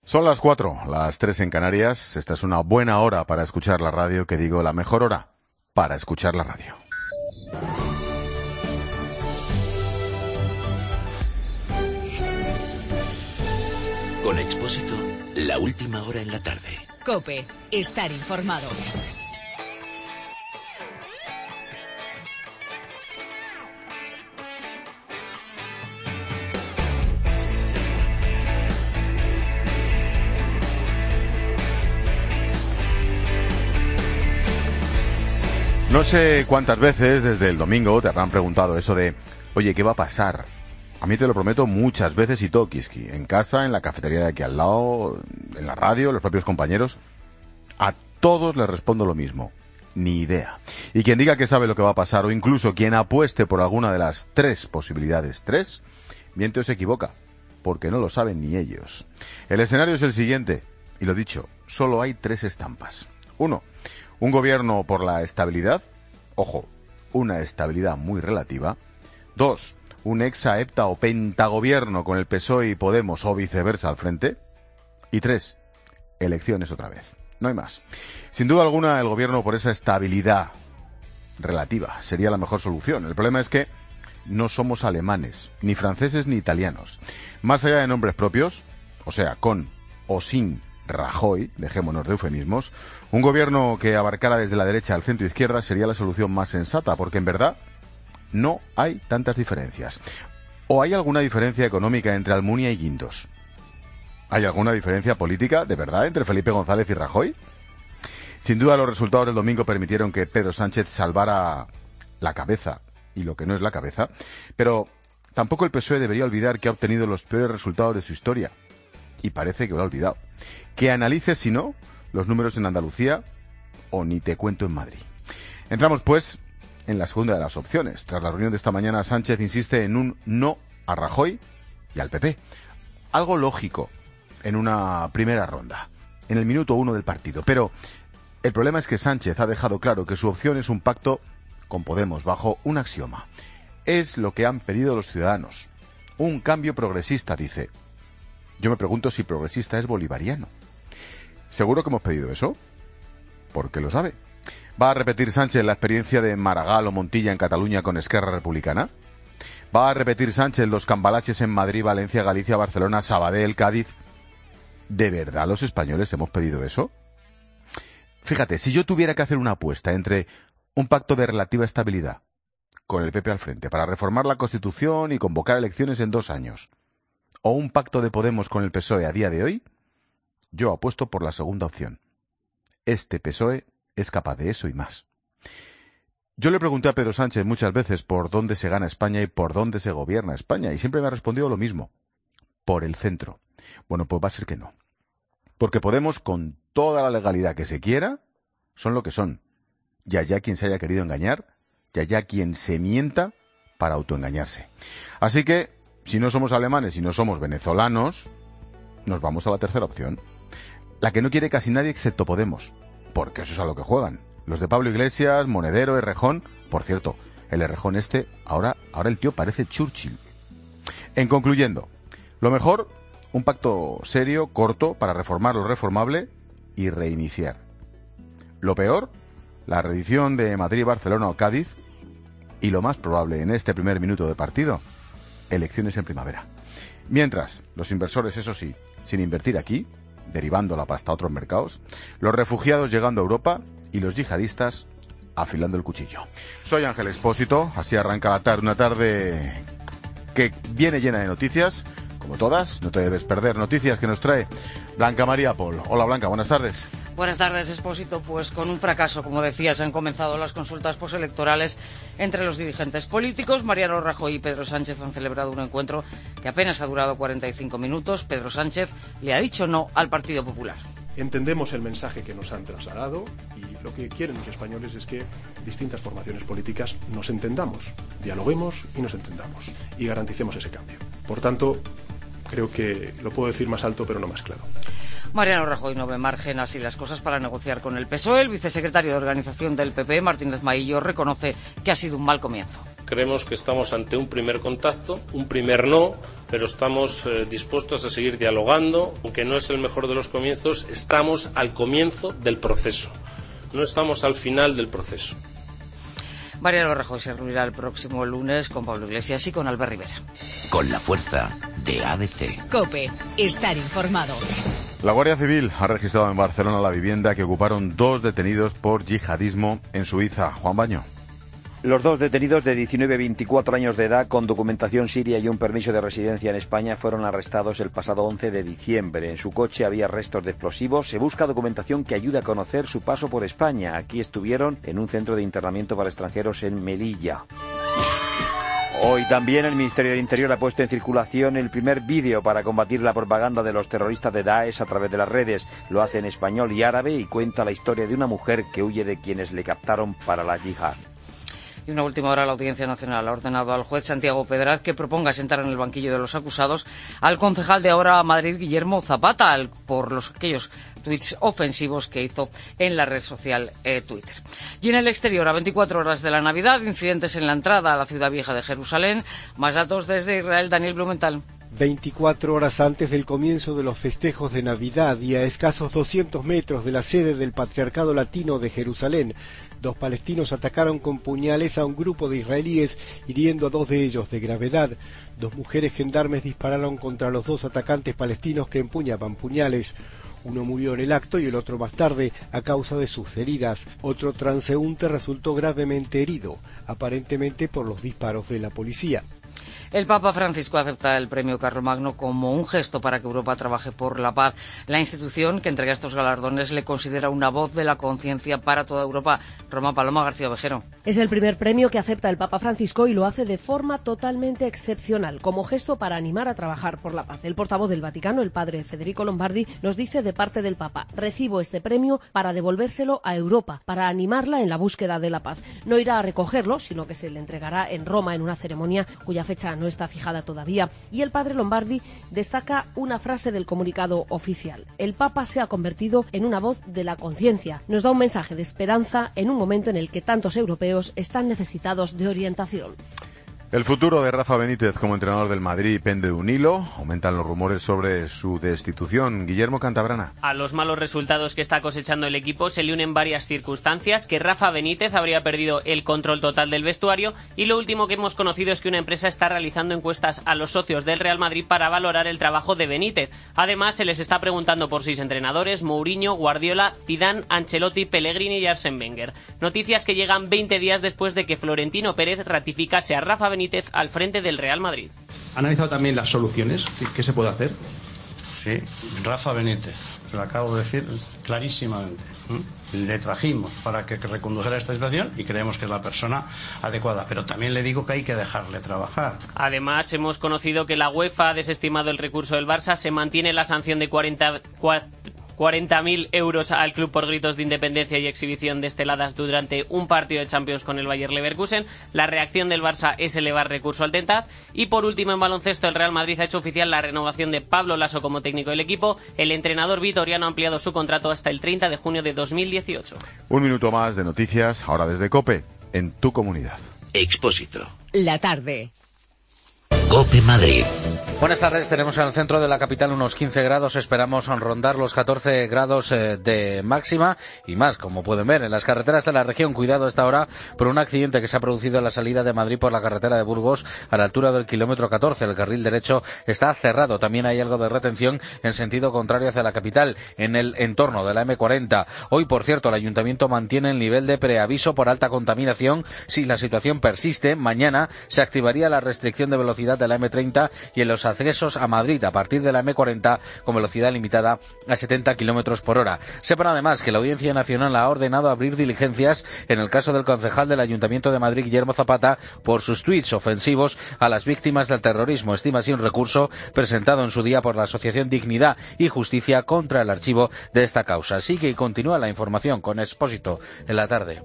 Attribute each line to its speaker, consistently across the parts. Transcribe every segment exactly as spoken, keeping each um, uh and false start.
Speaker 1: Son las cuatro, las tres en Canarias. Esta es una buena hora para escuchar la radio, que digo, la mejor hora para escuchar la radio.
Speaker 2: Con Expósito, la última hora en la tarde.
Speaker 3: COPE, estar informado.
Speaker 1: No sé cuántas veces desde el domingo te habrán preguntado eso de, oye, ¿qué va a pasar? A mí te lo prometo muchas veces y todo, Kiski. En casa, en la cafetería de aquí al lado, en la radio, los propios compañeros. A todos les respondo lo mismo. Ni idea. Y quien diga que sabe lo que va a pasar, o incluso quien apueste por alguna de las tres posibilidades, tres, miente o se equivoca. Porque no lo saben ni ellos. El escenario es el siguiente. Y lo dicho, solo hay tres estampas. Uno, un gobierno por la estabilidad. Ojo, una estabilidad muy relativa. Dos, un hexaepta o pentagobierno con el P S O E y Podemos o viceversa al frente. Y tres, elecciones otra vez. No hay más. Sin duda alguna, el gobierno por esa estabilidad relativa sería la mejor solución. El problema es que no somos alemanes, ni franceses ni italianos. Más allá de nombres propios, o sea, con o sin Rajoy, dejémonos de eufemismos, un gobierno que abarcara desde la derecha al centro izquierda sería la solución más sensata, porque en verdad no hay tantas diferencias. ¿O hay alguna diferencia económica entre Almunia y Guindos? ¿Hay alguna diferencia política, de verdad, entre Felipe González y Rajoy? Sin duda los resultados del domingo permitieron que Pedro Sánchez salvara la cabeza, y lo que no es la cabeza, pero tampoco el P S O E debería olvidar que ha obtenido los peores resultados de su historia, y parece que lo ha olvidado. Que analice, si no, los números en Andalucía, o ni te cuento en Madrid. Entramos, pues, en la segunda de las opciones. Tras la reunión de esta mañana, Sánchez insiste en un no a Rajoy y al P P. Algo lógico en una primera ronda, en el minuto uno del partido. Pero el problema es que Sánchez ha dejado claro que su opción es un pacto con Podemos, bajo un axioma. Es lo que han pedido los ciudadanos. Un cambio progresista, dice. Yo me pregunto si progresista es bolivariano. ¿Seguro que hemos pedido eso? Porque lo sabe. ¿Va a repetir Sánchez la experiencia de Maragall o Montilla en Cataluña con Esquerra Republicana? ¿Va a repetir Sánchez los cambalaches en Madrid, Valencia, Galicia, Barcelona, Sabadell, Cádiz? ¿De verdad los españoles hemos pedido eso? Fíjate, si yo tuviera que hacer una apuesta entre un pacto de relativa estabilidad con el P P al frente para reformar la Constitución y convocar elecciones en dos años, o un pacto de Podemos con el P S O E a día de hoy, yo apuesto por la segunda opción. Este P S O E es capaz de eso y más. Yo le pregunté a Pedro Sánchez muchas veces por dónde se gana España y por dónde se gobierna España, y siempre me ha respondido lo mismo. Por el centro. Bueno, pues va a ser que no. Porque Podemos, con toda la legalidad que se quiera, son lo que son. Y allá quien se haya querido engañar, y allá quien se mienta para autoengañarse. Así que, si no somos alemanes y no somos venezolanos, nos vamos a la tercera opción. La que no quiere casi nadie excepto Podemos, porque eso es a lo que juegan. Los de Pablo Iglesias, Monedero, Errejón. Por cierto, el Errejón este, ahora, ahora el tío parece Churchill. En concluyendo, lo mejor, un pacto serio, corto, para reformar lo reformable y reiniciar. Lo peor, la reedición de Madrid, Barcelona o Cádiz. Y lo más probable en este primer minuto de partido, elecciones en primavera. Mientras, los inversores, eso sí, sin invertir aquí, derivando la pasta a otros mercados, los refugiados llegando a Europa y los yihadistas afilando el cuchillo. Soy Ángel Expósito, así arranca la tarde, una tarde que viene llena de noticias, como todas, no te debes perder noticias que nos trae Blanca María Pol. Hola Blanca, buenas tardes.
Speaker 4: Buenas tardes, Expósito. Pues con un fracaso, como decías, han comenzado las consultas postelectorales entre los dirigentes políticos. Mariano Rajoy y Pedro Sánchez han celebrado un encuentro que apenas ha durado cuarenta y cinco minutos. Pedro Sánchez le ha dicho no al Partido Popular.
Speaker 5: Entendemos el mensaje que nos han trasladado y lo que quieren los españoles es que distintas formaciones políticas nos entendamos, dialoguemos y nos entendamos y garanticemos ese cambio. Por tanto, creo que lo puedo decir más alto pero no más claro.
Speaker 4: Mariano Rajoy no ve margen así las cosas para negociar con el P S O E. El vicesecretario de Organización del P P, Martínez Maillo, reconoce que ha sido un mal comienzo.
Speaker 6: Creemos que estamos ante un primer contacto, un primer no, pero estamos eh, dispuestos a seguir dialogando. Aunque no es el mejor de los comienzos, estamos al comienzo del proceso, no estamos al final del proceso.
Speaker 4: Mariano Rajoy se reunirá el próximo lunes con Pablo Iglesias y con Albert Rivera.
Speaker 2: Con la fuerza de A B C.
Speaker 3: COPE. Estar informado.
Speaker 1: La Guardia Civil ha registrado en Barcelona la vivienda que ocuparon dos detenidos por yihadismo en Suiza. Juan Baño.
Speaker 7: Los dos detenidos de diecinueve y veinticuatro años de edad con documentación siria y un permiso de residencia en España fueron arrestados el pasado once de diciembre. En su coche había restos de explosivos. Se busca documentación que ayude a conocer su paso por España. Aquí estuvieron en un centro de internamiento para extranjeros en Melilla. Hoy también el Ministerio del Interior ha puesto en circulación el primer vídeo para combatir la propaganda de los terroristas de Daesh a través de las redes. Lo hace en español y árabe y cuenta la historia de una mujer que huye de quienes le captaron para la yihad.
Speaker 4: Y una última hora, la Audiencia Nacional ha ordenado al juez Santiago Pedraz que proponga sentar en el banquillo de los acusados al concejal de Ahora Madrid, Guillermo Zapata, al, por los aquellos tuits ofensivos que hizo en la red social eh, Twitter. Y en el exterior, a veinticuatro horas de la Navidad, incidentes en la entrada a la ciudad vieja de Jerusalén. Más datos desde Israel, Daniel Blumenthal.
Speaker 8: veinticuatro horas antes del comienzo de los festejos de Navidad y a escasos doscientos metros de la sede del Patriarcado Latino de Jerusalén, dos palestinos atacaron con puñales a un grupo de israelíes, hiriendo a dos de ellos de gravedad. Dos mujeres gendarmes dispararon contra los dos atacantes palestinos que empuñaban puñales. Uno murió en el acto y el otro más tarde a causa de sus heridas. Otro transeúnte resultó gravemente herido, aparentemente por los disparos de la policía.
Speaker 4: El Papa Francisco acepta el premio Carlomagno como un gesto para que Europa trabaje por la paz. La institución que entrega estos galardones le considera una voz de la conciencia para toda Europa. Roma, Paloma García Ovejero.
Speaker 9: Es el primer premio que acepta el Papa Francisco y lo hace de forma totalmente excepcional, como gesto para animar a trabajar por la paz. El portavoz del Vaticano, el padre Federico Lombardi, nos dice de parte del Papa: recibo este premio para devolvérselo a Europa, para animarla en la búsqueda de la paz. No irá a recogerlo, sino que se le entregará en Roma en una ceremonia cuya fecha no está fijada todavía. Y el padre Lombardi destaca una frase del comunicado oficial: el Papa se ha convertido en una voz de la conciencia. Nos da un mensaje de esperanza en un momento en el que tantos europeos están necesitados de orientación.
Speaker 1: El futuro de Rafa Benítez como entrenador del Madrid pende de un hilo. Aumentan los rumores sobre su destitución. Guillermo Cantabrana.
Speaker 10: A los malos resultados que está cosechando el equipo se le unen varias circunstancias: que Rafa Benítez habría perdido el control total del vestuario, y lo último que hemos conocido es que una empresa está realizando encuestas a los socios del Real Madrid para valorar el trabajo de Benítez. Además, se les está preguntando por seis entrenadores: Mourinho, Guardiola, Zidane, Ancelotti, Pellegrini y Arsène Wenger. Noticias que llegan veinte días después de que Florentino Pérez ratificase a Rafa Benítez al frente del Real Madrid.
Speaker 11: ¿Ha analizado también las soluciones? ¿Qué se puede hacer?
Speaker 12: Sí, Rafa Benítez, se lo acabo de decir clarísimamente. Le trajimos para que recondujera esta situación y creemos que es la persona adecuada, pero también le digo que hay que dejarle trabajar.
Speaker 10: Además, hemos conocido que la UEFA ha desestimado el recurso del Barça. Se mantiene la sanción de cuarenta mil euros al club por gritos de independencia y exhibición desteladas durante un partido de Champions con el Bayer Leverkusen. La reacción del Barça es elevar recurso al Tentaz. Y por último, en baloncesto, el Real Madrid ha hecho oficial la renovación de Pablo Laso como técnico del equipo. El entrenador vitoriano ha ampliado su contrato hasta el treinta de junio de dos mil dieciocho.
Speaker 1: Un minuto más de noticias, ahora desde COPE, en tu comunidad.
Speaker 2: Expósito.
Speaker 3: La tarde.
Speaker 2: COPE Madrid.
Speaker 13: Buenas tardes, tenemos en el centro de la capital unos quince grados, esperamos rondar los catorce grados eh, de máxima y más, como pueden ver. En las carreteras de la región, cuidado a esta hora por un accidente que se ha producido en la salida de Madrid por la carretera de Burgos a la altura del kilómetro catorce. El carril derecho está cerrado, también hay algo de retención en sentido contrario hacia la capital, en el entorno de la eme cuarenta. Hoy, por cierto, el Ayuntamiento mantiene el nivel de preaviso por alta contaminación. Si la situación persiste, mañana se activaría la restricción de velocidad de la eme treinta y en los accesos a Madrid a partir de la eme cuarenta con velocidad limitada a setenta kilómetros por hora. Sepan además que la Audiencia Nacional ha ordenado abrir diligencias en el caso del concejal del Ayuntamiento de Madrid, Guillermo Zapata, por sus tuits ofensivos a las víctimas del terrorismo. Estima así un recurso presentado en su día por la Asociación Dignidad y Justicia contra el archivo de esta causa. Sigue y continúa la información con Expósito en la tarde.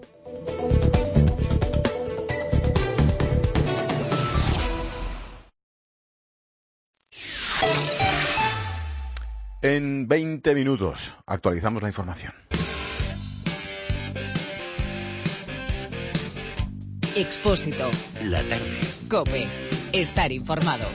Speaker 1: En veinte minutos actualizamos la información.
Speaker 3: Expósito.
Speaker 2: La tarde.
Speaker 3: COPE. Estar informado.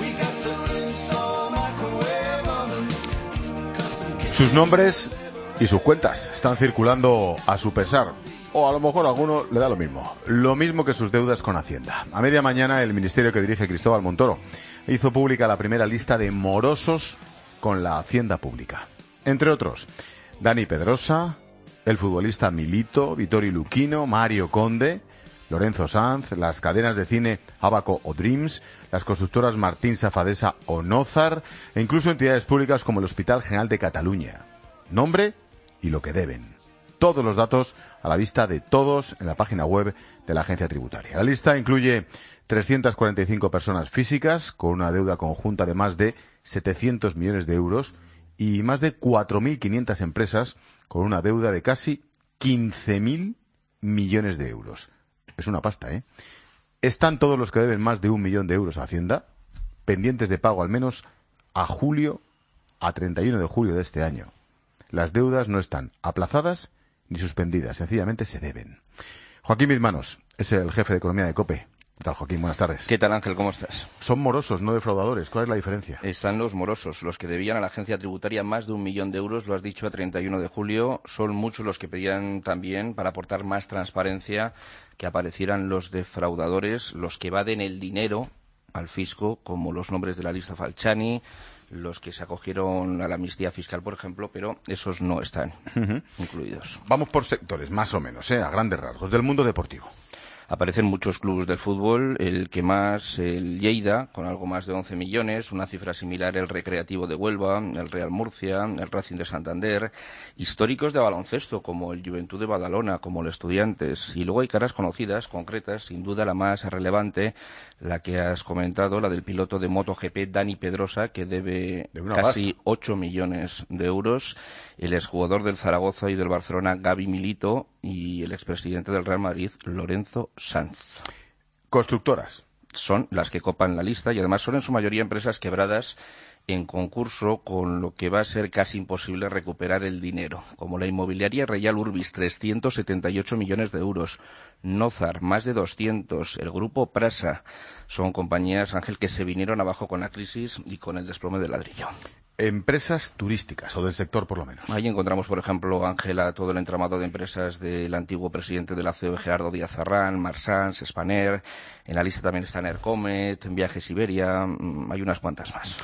Speaker 1: Sus nombres y sus cuentas están circulando a su pesar. O a lo mejor a alguno le da lo mismo. Lo mismo que sus deudas con Hacienda. A media mañana el ministerio que dirige Cristóbal Montoro hizo pública la primera lista de morosos con la Hacienda Pública. Entre otros, Dani Pedrosa, el futbolista Milito, Vittorio Luquino, Mario Conde, Lorenzo Sanz, las cadenas de cine Abaco o Dreams, las constructoras Martín Safadesa o Nozar, e incluso entidades públicas como el Hospital General de Cataluña. Nombre y lo que deben. Todos los datos a la vista de todos en la página web de la agencia tributaria. La lista incluye trescientas cuarenta y cinco personas físicas con una deuda conjunta de más de setecientos millones de euros y más de cuatro mil quinientas empresas con una deuda de casi quince mil millones de euros. Es una pasta, ¿eh? Están todos los que deben más de un millón de euros a Hacienda pendientes de pago al menos a julio, a treinta y uno de julio de este año. Las deudas no están aplazadas ni suspendidas, sencillamente se deben. Joaquín Bizmanos es el jefe de economía de COPE. ¿Qué tal, Joaquín? Buenas tardes.
Speaker 14: ¿Qué tal, Ángel? ¿Cómo estás?
Speaker 1: Son morosos, no defraudadores. ¿Cuál es la diferencia?
Speaker 14: Están los morosos, los que debían a la agencia tributaria más de un millón de euros, lo has dicho, a treinta y uno de julio. Son muchos los que pedían también, para aportar más transparencia, que aparecieran los defraudadores, los que evaden el dinero al fisco, como los nombres de la lista Falciani, los que se acogieron a la amnistía fiscal, por ejemplo, pero esos no están uh-huh. incluidos.
Speaker 1: Vamos por sectores, más o menos, ¿eh? A grandes rasgos, del mundo deportivo.
Speaker 14: Aparecen muchos clubes del fútbol, el que más, el Lleida, con algo más de once millones, una cifra similar el Recreativo de Huelva, el Real Murcia, el Racing de Santander, históricos de baloncesto como el Juventud de Badalona, como el Estudiantes, y luego hay caras conocidas, concretas, sin duda la más relevante, la que has comentado, la del piloto de MotoGP Dani Pedrosa, que debe de casi basta. ocho millones de euros, el exjugador del Zaragoza y del Barcelona Gaby Milito, y el expresidente del Real Madrid, Lorenzo Sanz.
Speaker 1: Constructoras.
Speaker 14: Son las que copan la lista y además son en su mayoría empresas quebradas en concurso, con lo que va a ser casi imposible recuperar el dinero, como la inmobiliaria Real Urbis, trescientos setenta y ocho millones de euros, Nozar, más de doscientos, el grupo Prasa. Son compañías, Ángel, que se vinieron abajo con la crisis y con el desplome del ladrillo.
Speaker 1: Empresas turísticas, o del sector por lo menos.
Speaker 14: Ahí encontramos, por ejemplo, Ángela, todo el entramado de empresas del antiguo presidente de la C O E, Gerardo Díaz Arrán, Marsans, Spanair. En la lista también están Aircomet, Viajes Iberia, hay unas cuantas más.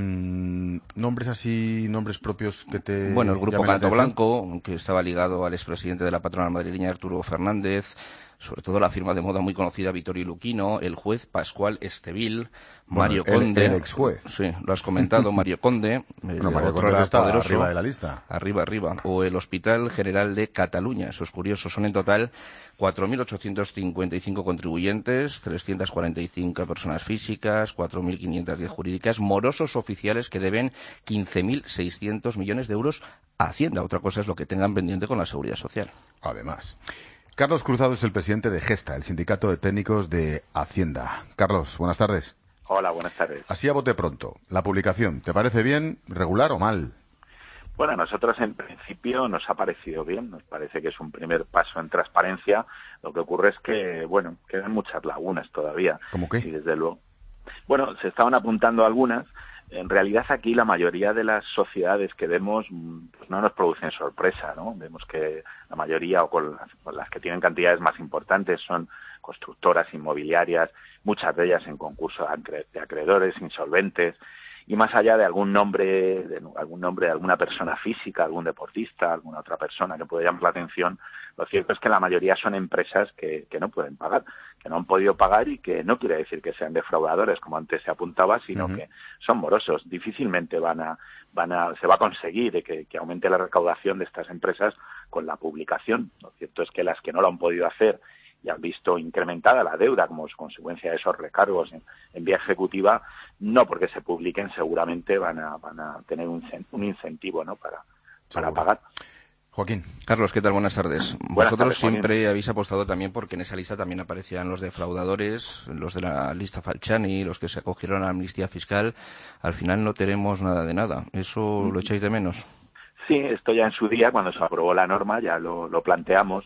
Speaker 1: Mm, nombres así, nombres propios que te...
Speaker 14: Bueno, el grupo Canto Blanco, que estaba ligado al expresidente de la patronal madrileña, Arturo Fernández, sobre todo la firma de moda muy conocida Vittorio Luquino, el juez Pascual Estevil, Mario
Speaker 1: bueno,
Speaker 14: Conde.
Speaker 1: El, el ex juez.
Speaker 14: Sí, lo has comentado, Mario Conde.
Speaker 1: No, Mario Conde está poderoso, arriba de la lista.
Speaker 14: Arriba, arriba. O el Hospital General de Cataluña. Eso es curioso. Son en total cuatro mil ochocientos cincuenta y cinco contribuyentes, trescientas cuarenta y cinco personas físicas, cuatro mil quinientas diez jurídicas, morosos oficiales que deben quince mil seiscientos millones de euros a Hacienda. Otra cosa es lo que tengan pendiente con la Seguridad Social.
Speaker 1: Además. Carlos Cruzado es el presidente de Gesta, el sindicato de técnicos de Hacienda. Carlos, buenas tardes.
Speaker 15: Hola, buenas tardes.
Speaker 1: Así a bote pronto, la publicación, ¿te parece bien, regular o mal?
Speaker 15: Bueno, a nosotros en principio nos ha parecido bien, nos parece que es un primer paso en transparencia. Lo que ocurre es que, bueno, quedan muchas lagunas todavía.
Speaker 1: ¿Cómo qué?
Speaker 15: Y desde luego. Bueno, se estaban apuntando algunas. En realidad aquí la mayoría de las sociedades que vemos pues no nos producen sorpresa, ¿no? Vemos que la mayoría, o con las, con las que tienen cantidades más importantes, son constructoras inmobiliarias, muchas de ellas en concurso de acreedores, insolventes, y más allá de algún nombre, de algún nombre de alguna persona física, algún deportista, alguna otra persona que puede llamar la atención, lo cierto es que la mayoría son empresas que, que no pueden pagar, que no han podido pagar, y que no quiere decir que sean defraudadores, como antes se apuntaba, sino uh-huh. que son morosos. Difícilmente van a, van a, se va a conseguir que, que aumente la recaudación de estas empresas con la publicación. Lo cierto es que las que no lo han podido hacer y han visto incrementada la deuda como consecuencia de esos recargos en, en vía ejecutiva, no porque se publiquen, seguramente van a, van a tener un, un incentivo, ¿no?, para, para pagar.
Speaker 1: Joaquín.
Speaker 14: Carlos, ¿qué tal? Buenas tardes.
Speaker 15: Buenas
Speaker 14: Vosotros
Speaker 15: tardes,
Speaker 14: siempre
Speaker 15: Joaquín.
Speaker 14: habéis apostado también porque en esa lista también aparecían los defraudadores, los de la lista Falciani, los que se acogieron a la amnistía fiscal. Al final no tenemos nada de nada. ¿Eso mm. lo echáis de menos?
Speaker 15: Sí, esto ya en su día, cuando se aprobó la norma, ya lo, lo planteamos.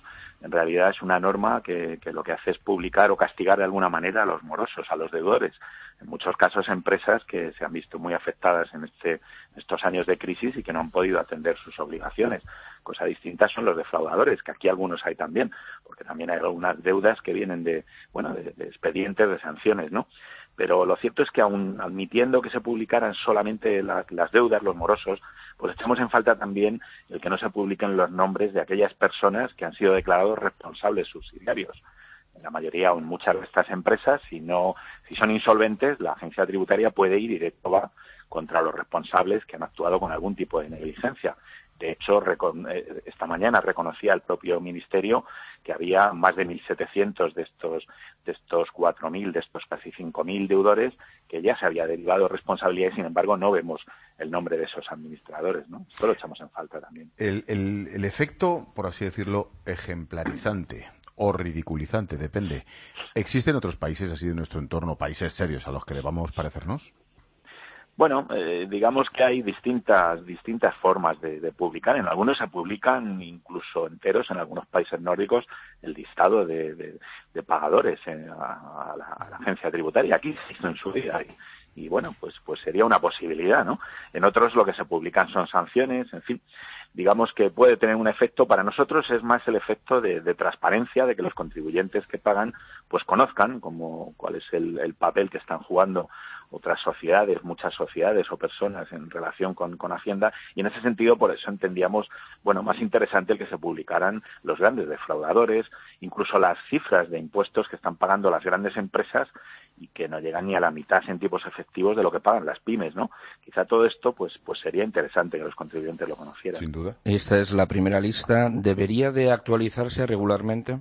Speaker 15: en realidad es una norma que, que lo que hace es publicar o castigar de alguna manera a los morosos, a los deudores. En muchos casos empresas que se han visto muy afectadas en este, estos años de crisis y que no han podido atender sus obligaciones. Cosa distinta son los defraudadores, que aquí algunos hay también, porque también hay algunas deudas que vienen de, bueno, de, de expedientes, de sanciones, ¿no? Pero lo cierto es que aun admitiendo que se publicaran solamente la, las deudas, los morosos, pues echamos en falta también el que no se publiquen los nombres de aquellas personas que han sido declarados responsables subsidiarios. En la mayoría o en muchas de estas empresas, si no, si son insolventes, la agencia tributaria puede ir directo va contra los responsables que han actuado con algún tipo de negligencia. De hecho, esta mañana reconocía el propio Ministerio que había más de mil setecientos de estos de estos cuatro mil, de estos casi cinco mil deudores que ya se había derivado responsabilidad y, sin embargo, no vemos el nombre de esos administradores, ¿no? Esto lo echamos en falta también.
Speaker 1: El, el, el efecto, por así decirlo, ejemplarizante o ridiculizante, depende. ¿Existen otros países así de nuestro entorno, países serios a los que debamos parecernos?
Speaker 15: Bueno, eh, digamos que hay distintas distintas formas de, de publicar. En algunos se publican incluso enteros, en algunos países nórdicos, el listado de, de, de pagadores eh, a, a, la, a la agencia tributaria. Aquí se hizo en su día y, y bueno, pues pues sería una posibilidad, ¿no? En otros lo que se publican son sanciones, en fin. Digamos que puede tener un efecto. Para nosotros es más el efecto de, de transparencia, de que los contribuyentes que pagan pues conozcan como cuál es el, el papel que están jugando otras sociedades, muchas sociedades o personas en relación con, con Hacienda, y en ese sentido por eso entendíamos, bueno, más interesante el que se publicaran los grandes defraudadores, incluso las cifras de impuestos que están pagando las grandes empresas y que no llegan ni a la mitad en tipos efectivos de lo que pagan las pymes, ¿no? Quizá todo esto pues pues sería interesante que los contribuyentes lo conocieran.
Speaker 1: Sin duda.
Speaker 14: Esta es la primera lista. ¿Debería de actualizarse regularmente?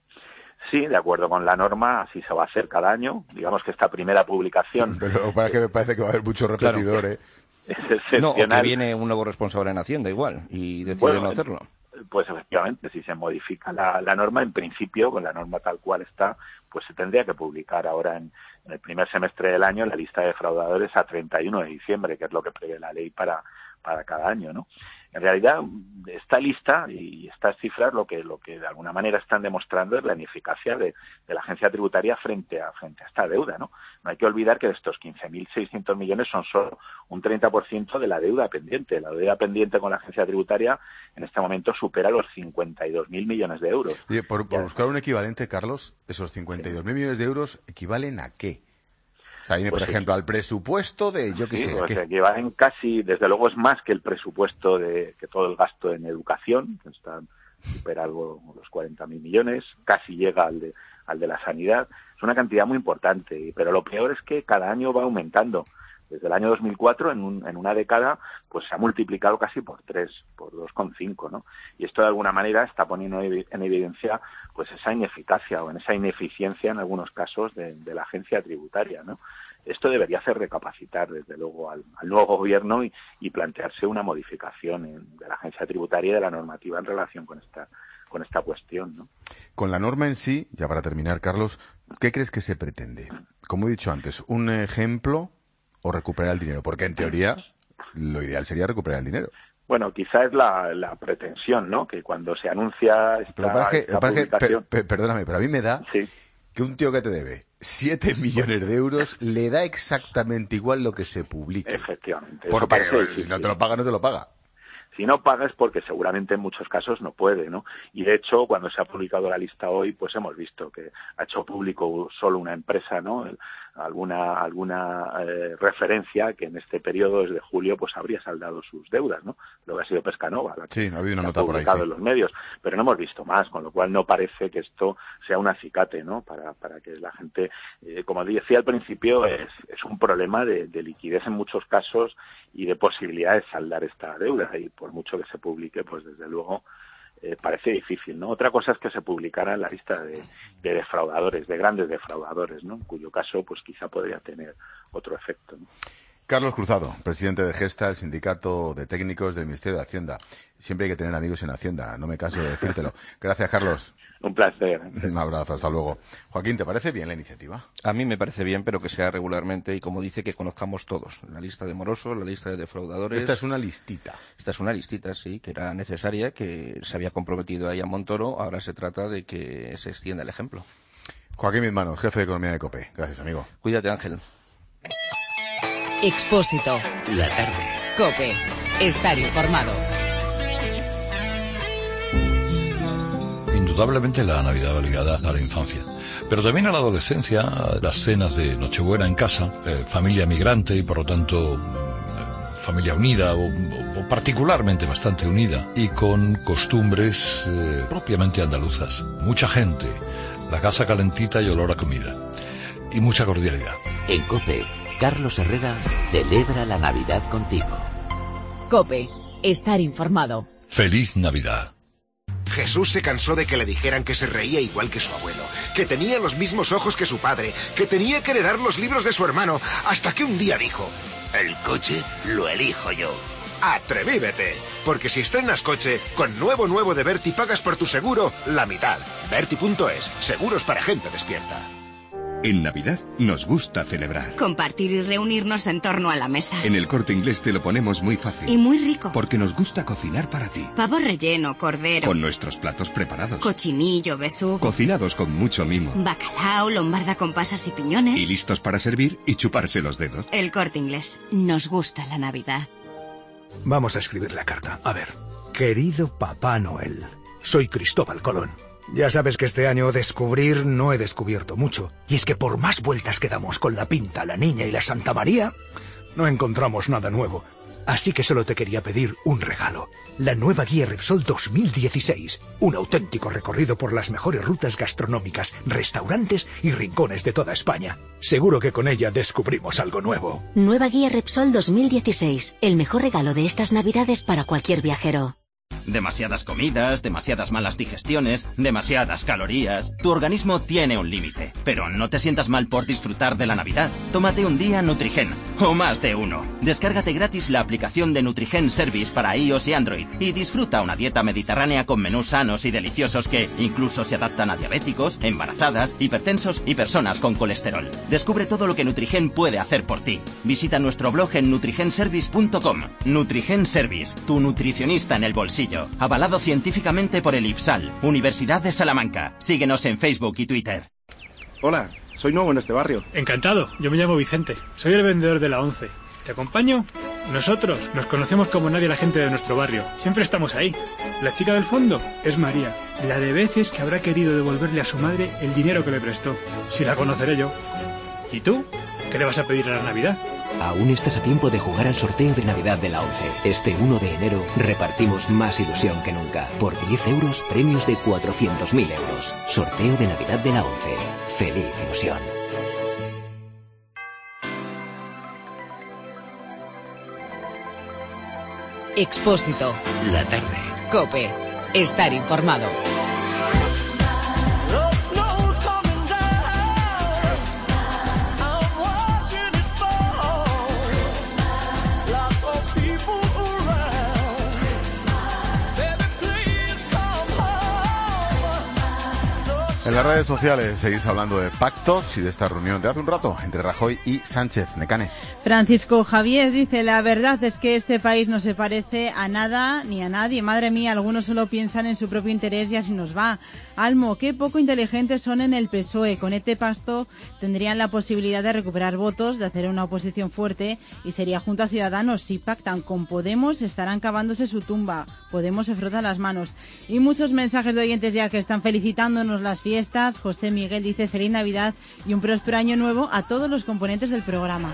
Speaker 15: Sí, de acuerdo con la norma, así se va a hacer cada año. Digamos que esta primera publicación...
Speaker 1: Pero para que me parece que va a haber mucho repetidor,
Speaker 14: claro.
Speaker 1: ¿eh?
Speaker 15: Es excepcional.
Speaker 14: No, o que viene un nuevo responsable en Hacienda igual y decide
Speaker 15: bueno,
Speaker 14: no hacerlo.
Speaker 15: Pues efectivamente, si se modifica la, la norma, en principio, con la norma tal cual está, pues se tendría que publicar ahora en, en el primer semestre del año la lista de defraudadores a treinta y uno de diciembre, que es lo que prevé la ley para, para cada año, ¿no? En realidad, esta lista y estas cifras lo que lo que de alguna manera están demostrando es la ineficacia de, de la agencia tributaria frente a frente a esta deuda, ¿no? No hay que olvidar que de estos quince mil seiscientos millones son solo un treinta por ciento de la deuda pendiente. La deuda pendiente con la agencia tributaria en este momento supera los cincuenta y dos mil millones de euros.
Speaker 1: Oye, por, por buscar un equivalente, Carlos, esos cincuenta y dos mil millones de euros equivalen ¿a qué? O sea, viene, pues por ejemplo, sí. al presupuesto de, yo qué
Speaker 15: sí,
Speaker 1: sé.
Speaker 15: Pues
Speaker 1: ¿qué?
Speaker 15: equivalen casi, desde luego es más que el presupuesto de que todo el gasto en educación, que está, supera algo los cuarenta mil millones, casi llega al de, al de la sanidad. Es una cantidad muy importante, pero lo peor es que cada año va aumentando. Desde el año dos mil cuatro, en, un, en una década, pues se ha multiplicado casi por tres, por dos coma cinco, ¿no? Y esto de alguna manera está poniendo en evidencia pues esa ineficacia o en esa ineficiencia en algunos casos de, de la agencia tributaria, ¿no? Esto debería hacer recapacitar, desde luego, al, al nuevo gobierno y, y plantearse una modificación en, de la agencia tributaria y de la normativa en relación con esta con esta cuestión, ¿no?
Speaker 1: Con la norma en sí, ya para terminar, Carlos, ¿qué crees que se pretende? Como he dicho antes, un ejemplo o recuperar el dinero, porque en teoría lo ideal sería recuperar el dinero.
Speaker 15: Bueno, quizá es la, la pretensión, ¿no? Que cuando se anuncia esta,
Speaker 1: pero parece,
Speaker 15: esta
Speaker 1: parece,
Speaker 15: publicación...
Speaker 1: per, per, perdóname, pero a mí me da
Speaker 15: sí.
Speaker 1: que un tío que te debe siete millones de euros le da exactamente igual lo que se publique.
Speaker 15: Efectivamente.
Speaker 1: Porque si no te lo paga, no te lo paga.
Speaker 15: Si no paga es porque seguramente en muchos casos no puede, ¿no? Y de hecho, cuando se ha publicado la lista hoy, pues hemos visto que ha hecho público solo una empresa, ¿no? Alguna alguna eh, referencia que en este periodo desde julio pues habría saldado sus deudas, ¿no? Lo que ha sido Pescanova, la que
Speaker 1: sí, ha habido una nota
Speaker 15: ha publicado
Speaker 1: por ahí, sí.
Speaker 15: en los medios, pero no hemos visto más, con lo cual no parece que esto sea un acicate, ¿no? Para para que la gente, eh, como decía al principio, es es un problema de, de liquidez en muchos casos y de posibilidad de saldar esta deuda, y por mucho que se publique, pues desde luego eh, parece difícil, ¿no? Otra cosa es que se publicara en la lista de, de defraudadores, de grandes defraudadores, ¿no? En cuyo caso, pues quizá podría tener otro efecto, ¿no?
Speaker 1: Carlos Cruzado, presidente de Gesta, el sindicato de técnicos del Ministerio de Hacienda. Siempre hay que tener amigos en Hacienda, no me canso de decírtelo. Gracias, Carlos.
Speaker 15: Un placer.
Speaker 1: Un abrazo, hasta luego. Joaquín, ¿te parece bien la iniciativa?
Speaker 14: A mí me parece bien, pero que sea regularmente y, como dice, que conozcamos todos. La lista de morosos, la lista de defraudadores.
Speaker 1: Esta es una listita.
Speaker 14: Esta es una listita, sí, que era necesaria, que se había comprometido ahí a Montoro. Ahora se trata de que se extienda el ejemplo.
Speaker 1: Joaquín Mismanos, jefe de Economía de COPE. Gracias, amigo.
Speaker 14: Cuídate, Ángel.
Speaker 3: Expósito.
Speaker 2: La tarde.
Speaker 3: COPE. Estar informado.
Speaker 16: Indudablemente la Navidad va ligada a la infancia, pero también a la adolescencia, a las cenas de Nochebuena en casa, eh, familia migrante y por lo tanto eh, familia unida o, o, o particularmente bastante unida y con costumbres eh, propiamente andaluzas. Mucha gente, la casa calentita y olor a comida y mucha cordialidad.
Speaker 2: En COPE, Carlos Herrera celebra la Navidad contigo.
Speaker 3: COPE. Estar informado.
Speaker 16: ¡Feliz Navidad!
Speaker 17: Jesús se cansó de que le dijeran que se reía igual que su abuelo, que tenía los mismos ojos que su padre, que tenía que heredar los libros de su hermano, hasta que un día dijo:
Speaker 2: el coche lo elijo yo.
Speaker 17: ¡Atrevívete! Porque si estrenas coche, con nuevo nuevo de Berti pagas por tu seguro la mitad. Berti punto es, seguros para gente despierta.
Speaker 18: En Navidad nos gusta celebrar.
Speaker 19: Compartir y reunirnos en torno a la mesa.
Speaker 18: En el Corte Inglés te lo ponemos muy fácil.
Speaker 19: Y muy rico.
Speaker 18: Porque nos gusta cocinar para ti.
Speaker 19: Pavo relleno, cordero.
Speaker 18: Con nuestros platos preparados.
Speaker 19: Cochinillo, besugo.
Speaker 18: Cocinados con mucho mimo.
Speaker 19: Bacalao, lombarda con pasas y piñones.
Speaker 18: Y listos para servir y chuparse los dedos.
Speaker 19: El Corte Inglés. Nos gusta la Navidad.
Speaker 20: Vamos a escribir la carta. A ver. Querido Papá Noel, soy Cristóbal Colón. Ya sabes que este año descubrir no he descubierto mucho. Y es que por más vueltas que damos con la Pinta, la Niña y la Santa María, no encontramos nada nuevo. Así que solo te quería pedir un regalo. La nueva guía Repsol dos mil dieciséis. Un auténtico recorrido por las mejores rutas gastronómicas, restaurantes y rincones de toda España. Seguro que con ella descubrimos algo nuevo.
Speaker 21: Nueva guía Repsol dos mil dieciséis. El mejor regalo de estas Navidades para cualquier viajero.
Speaker 22: Demasiadas comidas, demasiadas malas digestiones, demasiadas calorías. Tu organismo tiene un límite, pero no te sientas mal por disfrutar de la Navidad. Tómate un día Nutrigen, o más de uno. Descárgate gratis la aplicación de Nutrigen Service para iOS y Android y disfruta una dieta mediterránea con menús sanos y deliciosos que incluso se adaptan a diabéticos, embarazadas, hipertensos y personas con colesterol. Descubre todo lo que Nutrigen puede hacer por ti. Visita nuestro blog en nutrigen service punto com. Nutrigen Service, tu nutricionista en el bolsillo. Avalado científicamente por el IFSAL, Universidad de Salamanca. Síguenos en Facebook y Twitter.
Speaker 23: Hola, soy nuevo en este barrio.
Speaker 24: Encantado, yo me llamo Vicente. Soy el vendedor de la ONCE. ¿Te acompaño? Nosotros nos conocemos como nadie la gente de nuestro barrio. Siempre estamos ahí. La chica del fondo es María, la de veces que habrá querido devolverle a su madre el dinero que le prestó. Si la conoceré yo. ¿Y tú? ¿Qué le vas a pedir a la Navidad?
Speaker 25: Aún estás a tiempo de jugar al sorteo de Navidad de la ONCE. Este uno de enero repartimos más ilusión que nunca. Por diez euros, premios de cuatrocientos mil euros. Sorteo de Navidad de la ONCE. ¡Feliz ilusión!
Speaker 3: Expósito.
Speaker 2: La tarde.
Speaker 3: COPE. Estar informado.
Speaker 1: En las redes sociales seguís hablando de pactos y de esta reunión de hace un rato entre Rajoy y Sánchez. Necane.
Speaker 26: Francisco Javier dice: la verdad es que este país no se parece a nada ni a nadie. Madre mía, algunos solo piensan en su propio interés y así nos va. Almo, qué poco inteligentes son en el P S O E. Con este pacto tendrían la posibilidad de recuperar votos, de hacer una oposición fuerte y sería junto a Ciudadanos. Si pactan con Podemos estarán cavándose su tumba. Podemos se frota las manos. Y muchos mensajes de oyentes ya que están felicitándonos las fiestas. José Miguel dice: feliz Navidad y un próspero año nuevo a todos los componentes del programa.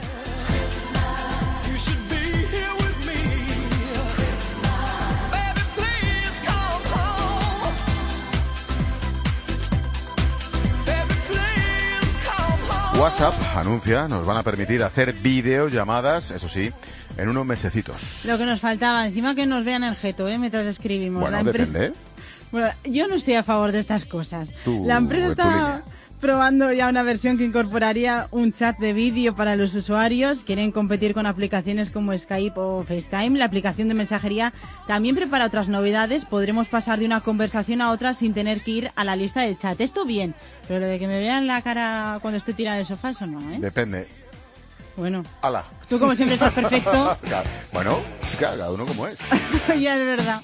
Speaker 1: WhatsApp anuncia, nos van a permitir hacer videollamadas, eso sí, en unos mesecitos.
Speaker 26: Lo que nos faltaba, encima que nos vean el jeto, ¿eh? Mientras escribimos.
Speaker 1: Bueno,
Speaker 26: la
Speaker 1: depende, ¿eh?
Speaker 26: Bueno, yo no estoy a favor de estas cosas.
Speaker 1: Tú,
Speaker 26: la empresa está... probando ya una versión que incorporaría un chat de vídeo para los usuarios. Quieren competir con aplicaciones como Skype o FaceTime. La aplicación de mensajería también prepara otras novedades. Podremos pasar de una conversación a otra sin tener que ir a la lista del chat. Esto bien, pero lo de que me vean la cara cuando estoy tirada en el sofá, eso no, ¿eh?
Speaker 1: Depende.
Speaker 26: Bueno.
Speaker 1: Ala.
Speaker 26: Tú como siempre estás perfecto.
Speaker 1: Bueno, cada uno como es.
Speaker 26: Ya es verdad.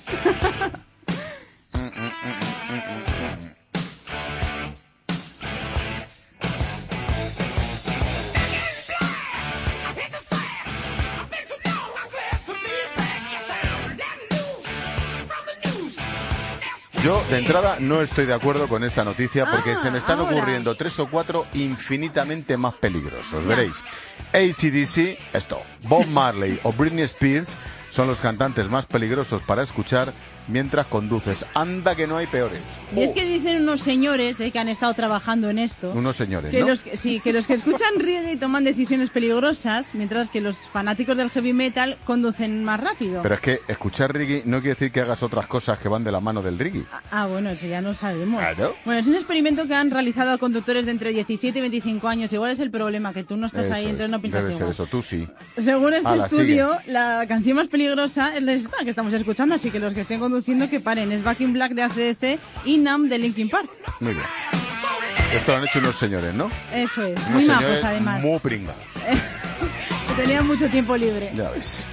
Speaker 1: Yo, de entrada, no estoy de acuerdo con esta noticia porque
Speaker 26: ah,
Speaker 1: se me están
Speaker 26: ahora.
Speaker 1: ocurriendo tres o cuatro infinitamente más peligrosos. Veréis. A C D C, esto, Bob Marley o Britney Spears son los cantantes más peligrosos para escuchar mientras conduces. Anda que no hay peores.
Speaker 26: Y es que dicen unos señores eh, que han estado trabajando en esto.
Speaker 1: Unos señores,
Speaker 26: que
Speaker 1: ¿no?
Speaker 26: los que, sí, que los que escuchan reggae toman decisiones peligrosas, mientras que los fanáticos del heavy metal conducen más rápido.
Speaker 1: Pero es que escuchar reggae no quiere decir que hagas otras cosas que van de la mano del reggae.
Speaker 26: Ah, bueno, eso ya no sabemos.
Speaker 1: Claro.
Speaker 26: Bueno, es un experimento que han realizado a conductores de entre diecisiete y veinticinco años. Igual es el problema, que tú no estás
Speaker 1: Eso
Speaker 26: ahí, entonces
Speaker 1: es,
Speaker 26: no piensas
Speaker 1: debe
Speaker 26: igual.
Speaker 1: ser eso, tú sí.
Speaker 26: Según este
Speaker 1: Ala,
Speaker 26: estudio,
Speaker 1: sigue.
Speaker 26: la canción más peligrosa es esta que estamos escuchando, así que los que estén conduciendo que paren. Es Back in Black de A C D C y Numb de Linkin Park.
Speaker 1: Muy bien. Esto lo han hecho unos señores, ¿no?
Speaker 26: Eso es,
Speaker 1: Unos
Speaker 26: muy majos
Speaker 1: señores
Speaker 26: además.
Speaker 1: muy pringados.
Speaker 26: Que tenían mucho tiempo libre.
Speaker 1: Ya ves.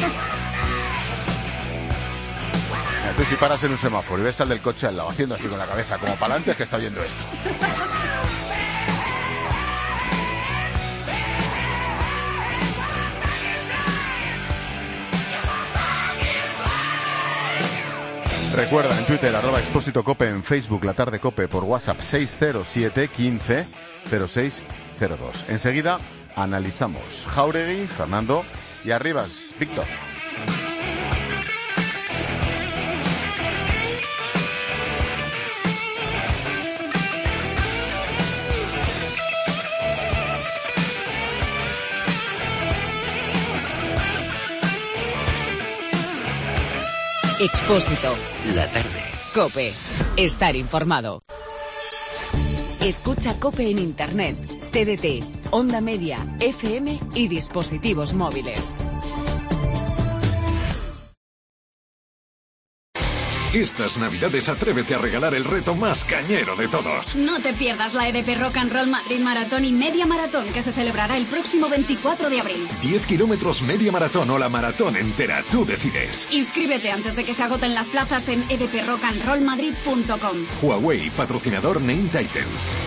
Speaker 1: Mira, tú si paras en un semáforo y ves al del coche al lado haciendo así con la cabeza como para adelante, es que está oyendo esto. Recuerda, en Twitter, arroba Expósito Cope, en Facebook, La Tarde Cope, por WhatsApp seis cero siete, quince, cero seis cero dos. Enseguida analizamos Jáuregui, Fernando y Arribas, Víctor.
Speaker 3: Expósito.
Speaker 2: La tarde.
Speaker 3: Cope. Estar informado. Escucha Cope en Internet, T D T, Onda Media, F M y dispositivos móviles.
Speaker 4: Estas navidades atrévete a regalar el reto más cañero de todos.
Speaker 5: No te pierdas la E D P Rock and Roll Madrid Maratón y Media Maratón que se celebrará el próximo veinticuatro de abril.
Speaker 4: diez kilómetros media maratón o la maratón entera, tú decides.
Speaker 5: Inscríbete antes de que se agoten las plazas en e d p rock and roll madrid punto com.
Speaker 4: Huawei, patrocinador Name Title.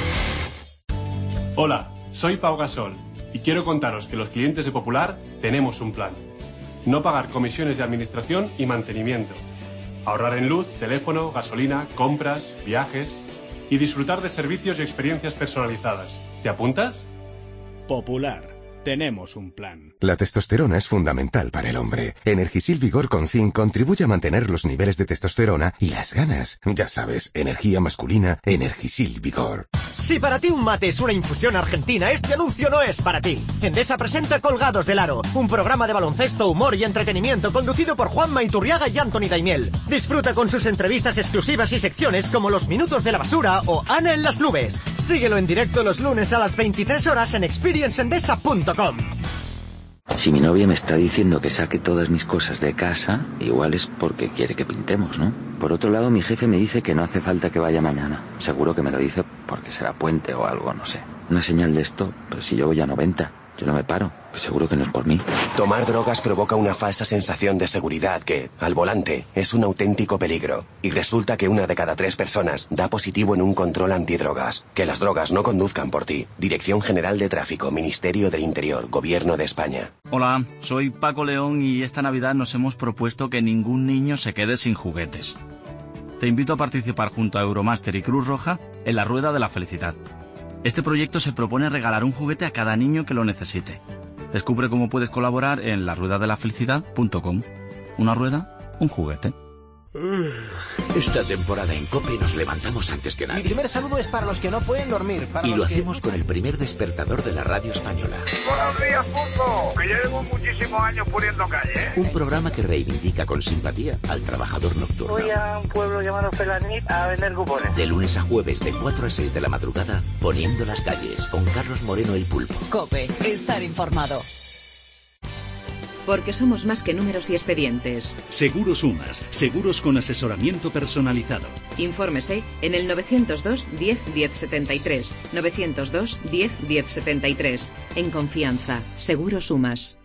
Speaker 6: Hola, soy Pau Gasol y quiero contaros que los clientes de Popular tenemos un plan. No pagar comisiones de administración y mantenimiento. Ahorrar en luz, teléfono, gasolina, compras, viajes y disfrutar de servicios y experiencias personalizadas. ¿Te apuntas?
Speaker 7: Popular. Tenemos un plan.
Speaker 18: La testosterona es fundamental para el hombre. Energisil Vigor con zinc contribuye a mantener los niveles de testosterona y las ganas. Ya sabes, energía masculina, Energisil Vigor.
Speaker 8: Si para ti un mate es una infusión argentina, este anuncio no es para ti. Endesa presenta Colgados del Aro, un programa de baloncesto, humor y entretenimiento conducido por Juanma Iturriaga y Anthony Daimiel. Disfruta con sus entrevistas exclusivas y secciones como Los Minutos de la Basura o Ana en las Nubes. Síguelo en directo los lunes a las veintitrés horas en experience endesa punto com.
Speaker 9: Si mi novia me está diciendo que saque todas mis cosas de casa, igual es porque quiere que pintemos, ¿no? Por otro lado, mi jefe me dice que no hace falta que vaya mañana. Seguro que me lo dice porque será puente o algo, no sé. Una señal de esto, pero si yo voy a noventa, yo no me paro, que seguro que no es por mí.
Speaker 27: Tomar drogas provoca una falsa sensación de seguridad que, al volante, es un auténtico peligro. Y resulta que una de cada tres personas da positivo en un control antidrogas. Que las drogas no conduzcan por ti. Dirección General de Tráfico, Ministerio del Interior, Gobierno de España.
Speaker 28: Hola, soy Paco León y esta Navidad nos hemos propuesto que ningún niño se quede sin juguetes. Te invito a participar junto a Euromaster y Cruz Roja en la Rueda de la Felicidad. Este proyecto se propone regalar un juguete a cada niño que lo necesite. Descubre cómo puedes colaborar en la rueda de la felicidad punto com. Una rueda, un juguete.
Speaker 2: Esta temporada en COPE nos levantamos antes que
Speaker 10: Mi
Speaker 2: nadie.
Speaker 10: primer saludo es para los que no pueden dormir. Para
Speaker 2: Y
Speaker 10: los
Speaker 2: lo
Speaker 10: que-
Speaker 2: hacemos con el primer despertador de la radio española.
Speaker 11: Buenos días, Punto. Que ya llevo muchísimos años poniendo calle, ¿eh?
Speaker 2: Un programa que reivindica con simpatía al trabajador nocturno.
Speaker 11: Voy a un pueblo llamado Felanit a vender cupones.
Speaker 2: De lunes a jueves de cuatro a seis de la madrugada, poniendo las calles con Carlos Moreno el Pulpo.
Speaker 3: COPE, estar informado.
Speaker 12: Porque somos más que números y expedientes.
Speaker 7: Seguros Sumas, seguros con asesoramiento personalizado.
Speaker 12: Infórmese en el novecientos dos diez diez setenta y tres. novecientos dos diez diez setenta y tres. En confianza, Seguros Sumas.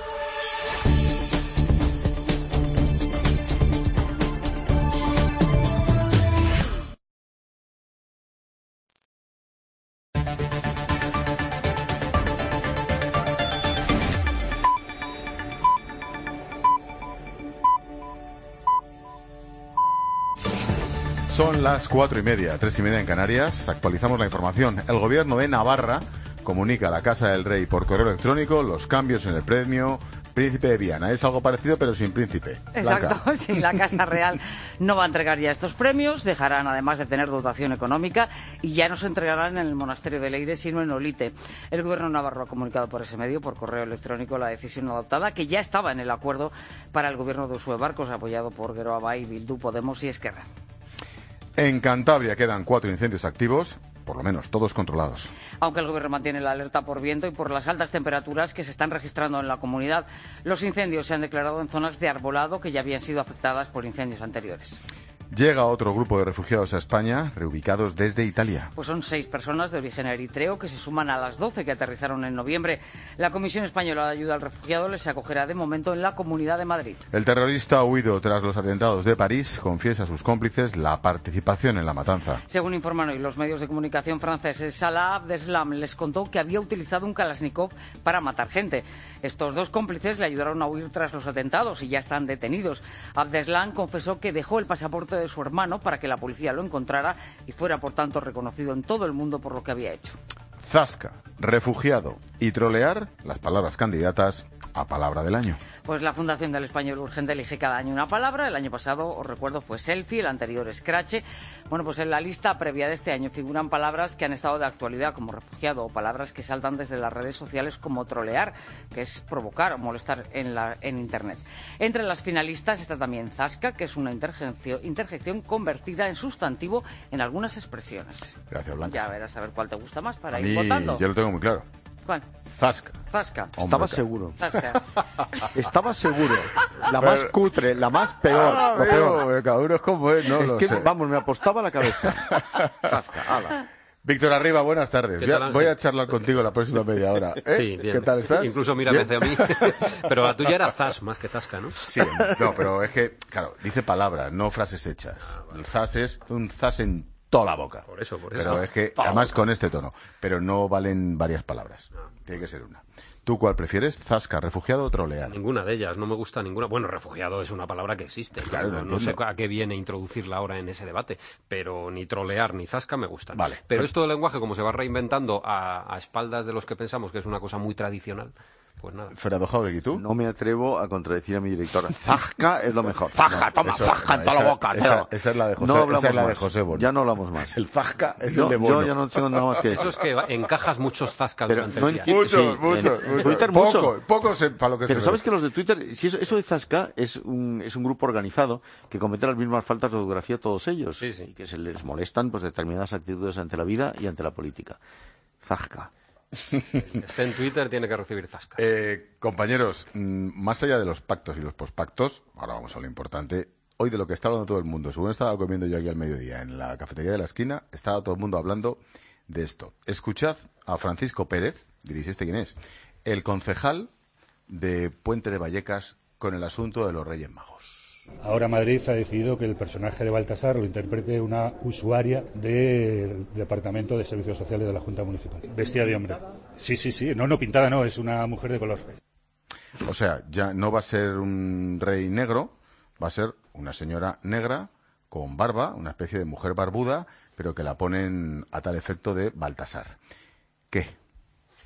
Speaker 1: Son las cuatro y media, tres y media en Canarias. Actualizamos la información. El gobierno de Navarra comunica a la Casa del Rey por correo electrónico los cambios en el premio Príncipe de Viana. Es algo parecido, pero sin príncipe.
Speaker 13: Exacto,
Speaker 1: Blanca.
Speaker 13: sí, la Casa Real no va a entregar ya estos premios, dejarán además de tener dotación económica y ya no se entregarán en el monasterio de Leire, sino en Olite. El gobierno navarro ha comunicado por ese medio, por correo electrónico, la decisión adoptada, que ya estaba en el acuerdo para el gobierno de Uxue Barkos, apoyado por Geroa Bai, Bildu, Podemos y Esquerra.
Speaker 1: En Cantabria quedan cuatro incendios activos, por lo menos todos controlados.
Speaker 13: Aunque el gobierno mantiene la alerta por viento y por las altas temperaturas que se están registrando en la comunidad, los incendios se han declarado en zonas de arbolado que ya habían sido afectadas por incendios anteriores.
Speaker 1: Llega otro grupo de refugiados a España, reubicados desde Italia.
Speaker 13: Pues son seis personas de origen eritreo que se suman a las doce que aterrizaron en noviembre. La Comisión Española de Ayuda al Refugiado les acogerá de momento en la Comunidad de Madrid.
Speaker 1: El terrorista huido tras los atentados de París confiesa a sus cómplices la participación en la matanza.
Speaker 13: Según informan hoy los medios de comunicación franceses, Salah Abdeslam les contó que había utilizado un Kalashnikov para matar gente. Estos dos cómplices le ayudaron a huir tras los atentados y ya están detenidos. Abdeslam confesó que dejó el pasaporte de su hermano para que la policía lo encontrara y fuera, por tanto, reconocido en todo el mundo por lo que había hecho.
Speaker 1: Zasca, refugiado y trolear, las palabras candidatas a palabra del año.
Speaker 13: Pues la Fundación del Español Urgente elige cada año una palabra. El año pasado, os recuerdo, fue selfie, el anterior scratch. Bueno, pues en la lista previa de este año figuran palabras que han estado de actualidad como refugiado o palabras que saltan desde las redes sociales como trolear, que es provocar o molestar en, la, en Internet. Entre las finalistas está también zasca, que es una interjección, interjección convertida en sustantivo en algunas expresiones.
Speaker 1: Gracias, Blanca.
Speaker 13: Ya verás a ver cuál te gusta más para
Speaker 1: A
Speaker 13: ir
Speaker 1: mí,
Speaker 13: votando.
Speaker 1: yo lo tengo muy claro.
Speaker 13: ¿Cuál?
Speaker 1: Zasca.
Speaker 13: Zasca.
Speaker 14: Estaba seguro.
Speaker 13: Zasca.
Speaker 14: Estaba seguro. La
Speaker 1: Pero-
Speaker 14: más cutre, la más peor.
Speaker 1: Ah,
Speaker 14: lo peor.
Speaker 1: veo, cada uno es como es, no
Speaker 14: es
Speaker 1: lo
Speaker 14: que,
Speaker 1: sé.
Speaker 14: vamos, me apostaba la cabeza. Zasca, ala.
Speaker 1: Víctor Arriba, buenas tardes.
Speaker 15: ¿Qué
Speaker 1: Voy a,
Speaker 15: tal, Ángel?
Speaker 1: voy a charlar contigo la próxima media hora. ¿eh?
Speaker 15: Sí, bien.
Speaker 1: ¿Qué tal estás?
Speaker 15: Incluso mira
Speaker 1: ¿Bien?
Speaker 15: hacia a mí. Pero la tuya era zas más que zasca, ¿no?
Speaker 1: Sí, no, pero es que, claro, dice palabras, no frases hechas. El zas es un zas en toda la boca.
Speaker 15: Por eso, por eso.
Speaker 1: Pero es que,
Speaker 15: Toda la
Speaker 1: además
Speaker 15: boca.
Speaker 1: con este tono. Pero no valen varias palabras. Tiene que ser una. ¿Tú cuál prefieres? ¿Zasca, refugiado o trolear?
Speaker 15: Ninguna de ellas, no me gusta ninguna. Bueno, refugiado es una palabra que existe. ¿no?
Speaker 1: Claro, lo
Speaker 15: no, no sé
Speaker 1: entiendo.
Speaker 15: a qué viene introducirla ahora en ese debate, pero ni trolear ni zasca me gustan.
Speaker 1: Vale.
Speaker 15: Pero esto del lenguaje, como se va reinventando a, a espaldas de los que pensamos que es una cosa muy tradicional, pues nada.
Speaker 1: Fernando Jauregui, ¿tú?
Speaker 14: No me atrevo a contradecir a mi director. Zasca es lo mejor. Zasca, toma,
Speaker 1: Eso-
Speaker 14: zasca en
Speaker 1: no,
Speaker 14: toda la
Speaker 1: esa-
Speaker 14: boca,
Speaker 1: esa-
Speaker 14: tío.
Speaker 1: esa es la de José-
Speaker 14: No
Speaker 1: esa
Speaker 14: hablamos
Speaker 1: es la de
Speaker 14: más.
Speaker 1: José Bono.
Speaker 14: Ya no hablamos más.
Speaker 1: El zasca es
Speaker 14: yo,
Speaker 1: el de Bono.
Speaker 14: Yo ya no tengo nada más que decir.
Speaker 15: Eso es que encajas muchos zascas
Speaker 14: Pero
Speaker 15: durante
Speaker 14: no
Speaker 15: el día.
Speaker 14: entiendo-
Speaker 1: Muchos,
Speaker 14: sí,
Speaker 1: muchos,
Speaker 14: en- en
Speaker 1: muchos.
Speaker 14: Twitter
Speaker 1: Poco,
Speaker 14: mucho.
Speaker 1: poco se- para lo que
Speaker 14: Pero
Speaker 1: se
Speaker 14: sabes
Speaker 1: ve.
Speaker 14: que los de Twitter, si eso, eso de Zasca es un, es un grupo organizado que comete las mismas faltas de ortografía todos ellos. Y que se les molestan pues determinadas actitudes ante la vida y ante la política. Zasca.
Speaker 15: Esté en Twitter, tiene que recibir zasca.
Speaker 1: Eh, compañeros, mm, más allá de los pactos y los pospactos, ahora vamos a lo importante. Hoy de lo que está hablando todo el mundo, según estaba comiendo yo aquí al mediodía en la cafetería de la esquina, estaba todo el mundo hablando de esto. Escuchad a Francisco Pérez, diréis, ¿este quién es? El concejal de Puente de Vallecas con el asunto de los Reyes Magos.
Speaker 16: Ahora Madrid ha decidido que el personaje de Baltasar lo interprete una usuaria del Departamento de Servicios Sociales de la Junta Municipal. Vestida de hombre. Sí, sí, sí. No, no pintada, no. Es una mujer de color.
Speaker 1: O sea, ya no va a ser un rey negro, va a ser una señora negra con barba, una especie de mujer barbuda, pero que la ponen a tal efecto de Baltasar. ¿Qué?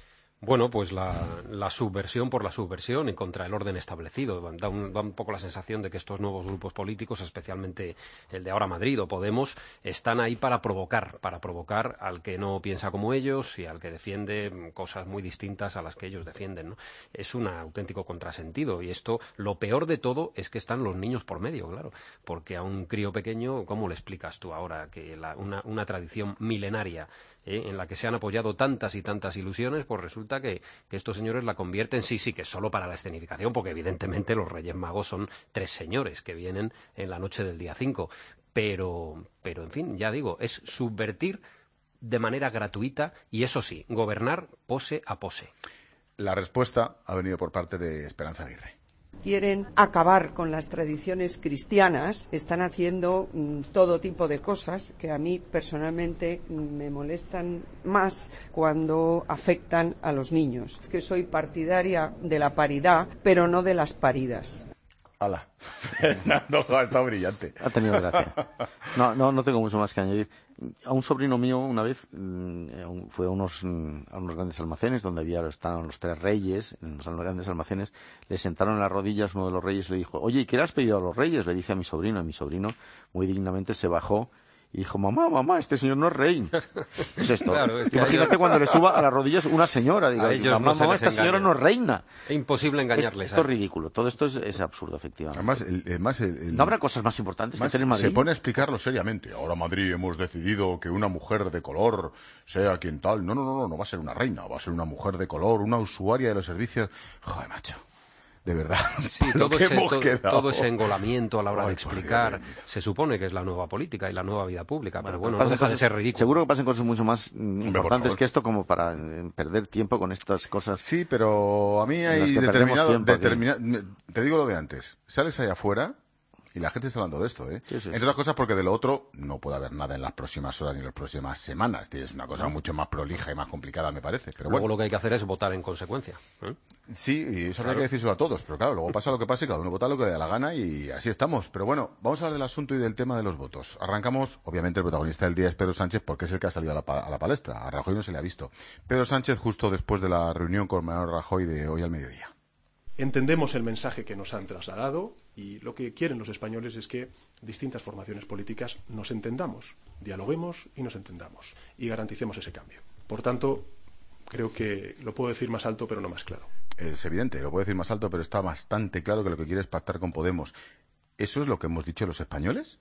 Speaker 15: Bueno, pues la, la subversión por la subversión y contra el orden establecido. Da un, da un poco la sensación de que estos nuevos grupos políticos, especialmente el de Ahora Madrid o Podemos, están ahí para provocar, para provocar al que no piensa como ellos y al que defiende cosas muy distintas a las que ellos defienden, ¿no? Es un auténtico contrasentido y esto, lo peor de todo es que están los niños por medio, claro, porque a un crío pequeño, ¿cómo le explicas tú ahora que la, una, una tradición milenaria ¿Eh? en la que se han apoyado tantas y tantas ilusiones, pues resulta que, que estos señores la convierten, sí, sí, que solo para la escenificación, porque evidentemente los Reyes Magos son tres señores que vienen en la noche del día cinco, pero, pero en fin, ya digo, es subvertir de manera gratuita y eso sí, gobernar pose a pose.
Speaker 1: La respuesta ha venido por parte de Esperanza Aguirre.
Speaker 17: Quieren acabar con las tradiciones cristianas, están haciendo mm, todo tipo de cosas que a mí personalmente mm, me molestan más cuando afectan a los niños. Es que soy partidaria de la paridad, pero no de las paridas.
Speaker 1: ¡Hala! Fernando ha estado brillante.
Speaker 14: Ha tenido gracia. No, no, no tengo mucho más que añadir. A un sobrino mío una vez mmm, fue a unos, a unos grandes almacenes donde había estaban los tres reyes, en los grandes almacenes, le sentaron en las rodillas uno de los reyes y le dijo, oye, ¿y qué le has pedido a los reyes? Le dice a mi sobrino, y mi sobrino muy dignamente se bajó y dijo, mamá, mamá, este señor no es rey. Es esto. Claro, es que imagínate ellos... cuando le suba a las rodillas una señora, diga, mamá,
Speaker 15: no
Speaker 14: mamá, esta engaña. Señora no es reina.
Speaker 15: Es imposible engañarles.
Speaker 14: Es, esto es ridículo, todo esto es, es absurdo, efectivamente.
Speaker 1: Además, el, además el, el...
Speaker 14: ¿no habrá cosas más importantes que tener Madrid?
Speaker 1: Se pone a explicarlo seriamente. Ahora Madrid hemos decidido que una mujer de color sea quien tal. No, no, no, no, no va a ser una reina, va a ser una mujer de color, una usuaria de los servicios. Joder, macho. De verdad.
Speaker 15: Sí, todo, ese, todo, todo ese engolamiento a la hora Ay, de explicar se supone que es la nueva política y la nueva vida pública, bueno, pero bueno, no deja cosas, de ser ridículo.
Speaker 14: Seguro que pasan cosas mucho más Hombre, importantes que esto como para eh, perder tiempo con estas cosas.
Speaker 1: Sí, pero a mí hay determinado... Determina, te digo lo de antes. Sales allá afuera y la gente está hablando de esto, ¿eh? Sí, sí, Entre otras sí. cosas porque de lo otro no puede haber nada en las próximas horas ni en las próximas semanas. Es una cosa no. mucho más prolija y más complicada, me parece. Pero
Speaker 15: luego
Speaker 1: bueno.
Speaker 15: Lo que hay que hacer es votar en consecuencia. ¿eh?
Speaker 1: Sí, y eso claro. hay que decírselo a todos. Pero claro, luego pasa lo que pase, cada uno vota lo que le da la gana y así estamos. Pero bueno, vamos a hablar del asunto y del tema de los votos. Arrancamos, obviamente el protagonista del día es Pedro Sánchez porque es el que ha salido a la, pa- a la palestra. A Rajoy no se le ha visto. Pedro Sánchez justo después de la reunión con Mariano Rajoy de hoy al mediodía.
Speaker 6: Entendemos el mensaje que nos han trasladado y lo que quieren los españoles es que distintas formaciones políticas nos entendamos, dialoguemos y nos entendamos y garanticemos ese cambio. Por tanto, creo que lo puedo decir más alto pero no más claro.
Speaker 1: Es evidente, lo puedo decir más alto pero está bastante claro que lo que quiere es pactar con Podemos. ¿Eso es lo que hemos dicho los españoles?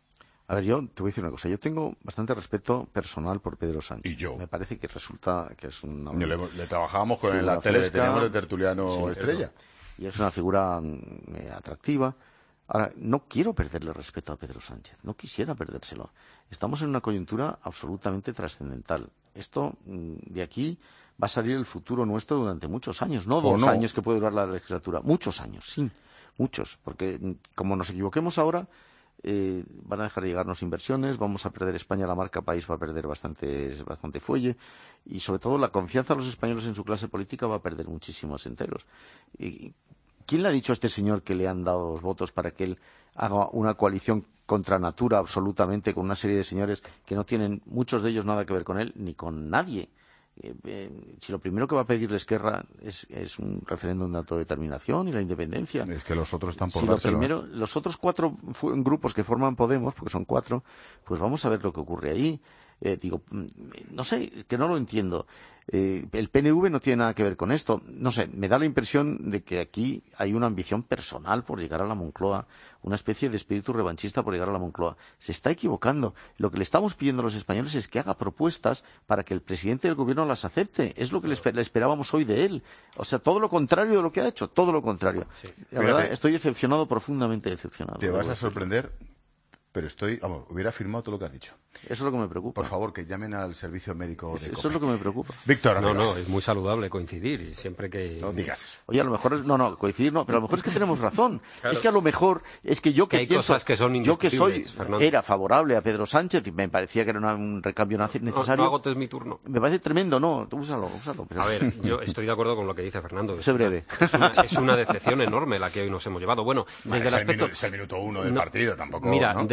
Speaker 14: A ver, yo te voy a decir una cosa. Yo tengo bastante respeto personal por Pedro Sánchez.
Speaker 1: Y yo.
Speaker 14: Me parece que resulta que es una...
Speaker 1: Le, le trabajábamos con en la tele, fresca, teníamos el tertuliano sí, estrella.
Speaker 14: Y es una figura eh, atractiva. Ahora, no quiero perderle respeto a Pedro Sánchez. No quisiera perdérselo. Estamos en una coyuntura absolutamente trascendental. Esto, de aquí, va a salir el futuro nuestro durante muchos años. No dos no. años que puede durar la legislatura. Muchos años, sí. Muchos. Porque, como nos equivoquemos ahora... Eh, van a dejar de llegarnos inversiones, vamos a perder España, la marca país va a perder bastante, bastante fuelle y sobre todo la confianza de los españoles en su clase política va a perder muchísimos enteros. Y, ¿quién le ha dicho a este señor que le han dado los votos para que él haga una coalición contra natura absolutamente con una serie de señores que no tienen, muchos de ellos, nada que ver con él ni con nadie? Eh, eh, si lo primero que va a pedirle Esquerra es, es un referéndum de autodeterminación y la independencia.
Speaker 1: Es que los otros están por
Speaker 14: si
Speaker 1: dárselo.
Speaker 14: Lo primero, los otros cuatro grupos que forman Podemos, porque son cuatro, pues vamos a ver lo que ocurre ahí. Eh, digo, no sé, que no lo entiendo. Eh, el P N V no tiene nada que ver con esto. No sé, me da la impresión de que aquí hay una ambición personal por llegar a la Moncloa, una especie de espíritu revanchista por llegar a la Moncloa. Se está equivocando. Lo que le estamos pidiendo a los españoles es que haga propuestas para que el presidente del gobierno las acepte. Es lo que le, esper- le esperábamos hoy de él. O sea, todo lo contrario de lo que ha hecho, todo lo contrario. Sí. La Fíjate, verdad, estoy decepcionado, profundamente decepcionado.
Speaker 1: Te vas a sorprender. Pero estoy, vamos, hubiera firmado todo lo que has dicho.
Speaker 14: Eso es lo que me preocupa.
Speaker 1: Por favor, que llamen al servicio médico de
Speaker 14: Eso COPE. Es lo que me preocupa.
Speaker 1: Víctor,
Speaker 15: no, no, es muy saludable coincidir y siempre que...
Speaker 1: No digas eso.
Speaker 14: Oye, a lo mejor es, no, no, coincidir no, pero a lo mejor es que tenemos razón. Claro. Es que a lo mejor, es que yo que,
Speaker 15: que hay
Speaker 14: pienso,
Speaker 15: cosas que son
Speaker 14: yo que soy,
Speaker 15: Fernando.
Speaker 14: Era favorable a Pedro Sánchez y me parecía que era una, un recambio necesario.
Speaker 15: No, no agotes mi turno.
Speaker 14: Me parece tremendo, no, tú úsalo, úsalo. Pero...
Speaker 15: A ver, yo estoy de acuerdo con lo que dice Fernando.
Speaker 14: Sé breve.
Speaker 15: Es una, es una decepción enorme la que hoy nos hemos llevado. Bueno, desde
Speaker 1: bueno,
Speaker 15: el aspecto...
Speaker 1: Es el minuto uno del
Speaker 15: no,
Speaker 1: partido, tampoco...
Speaker 15: Mira,
Speaker 1: ¿no?
Speaker 15: desde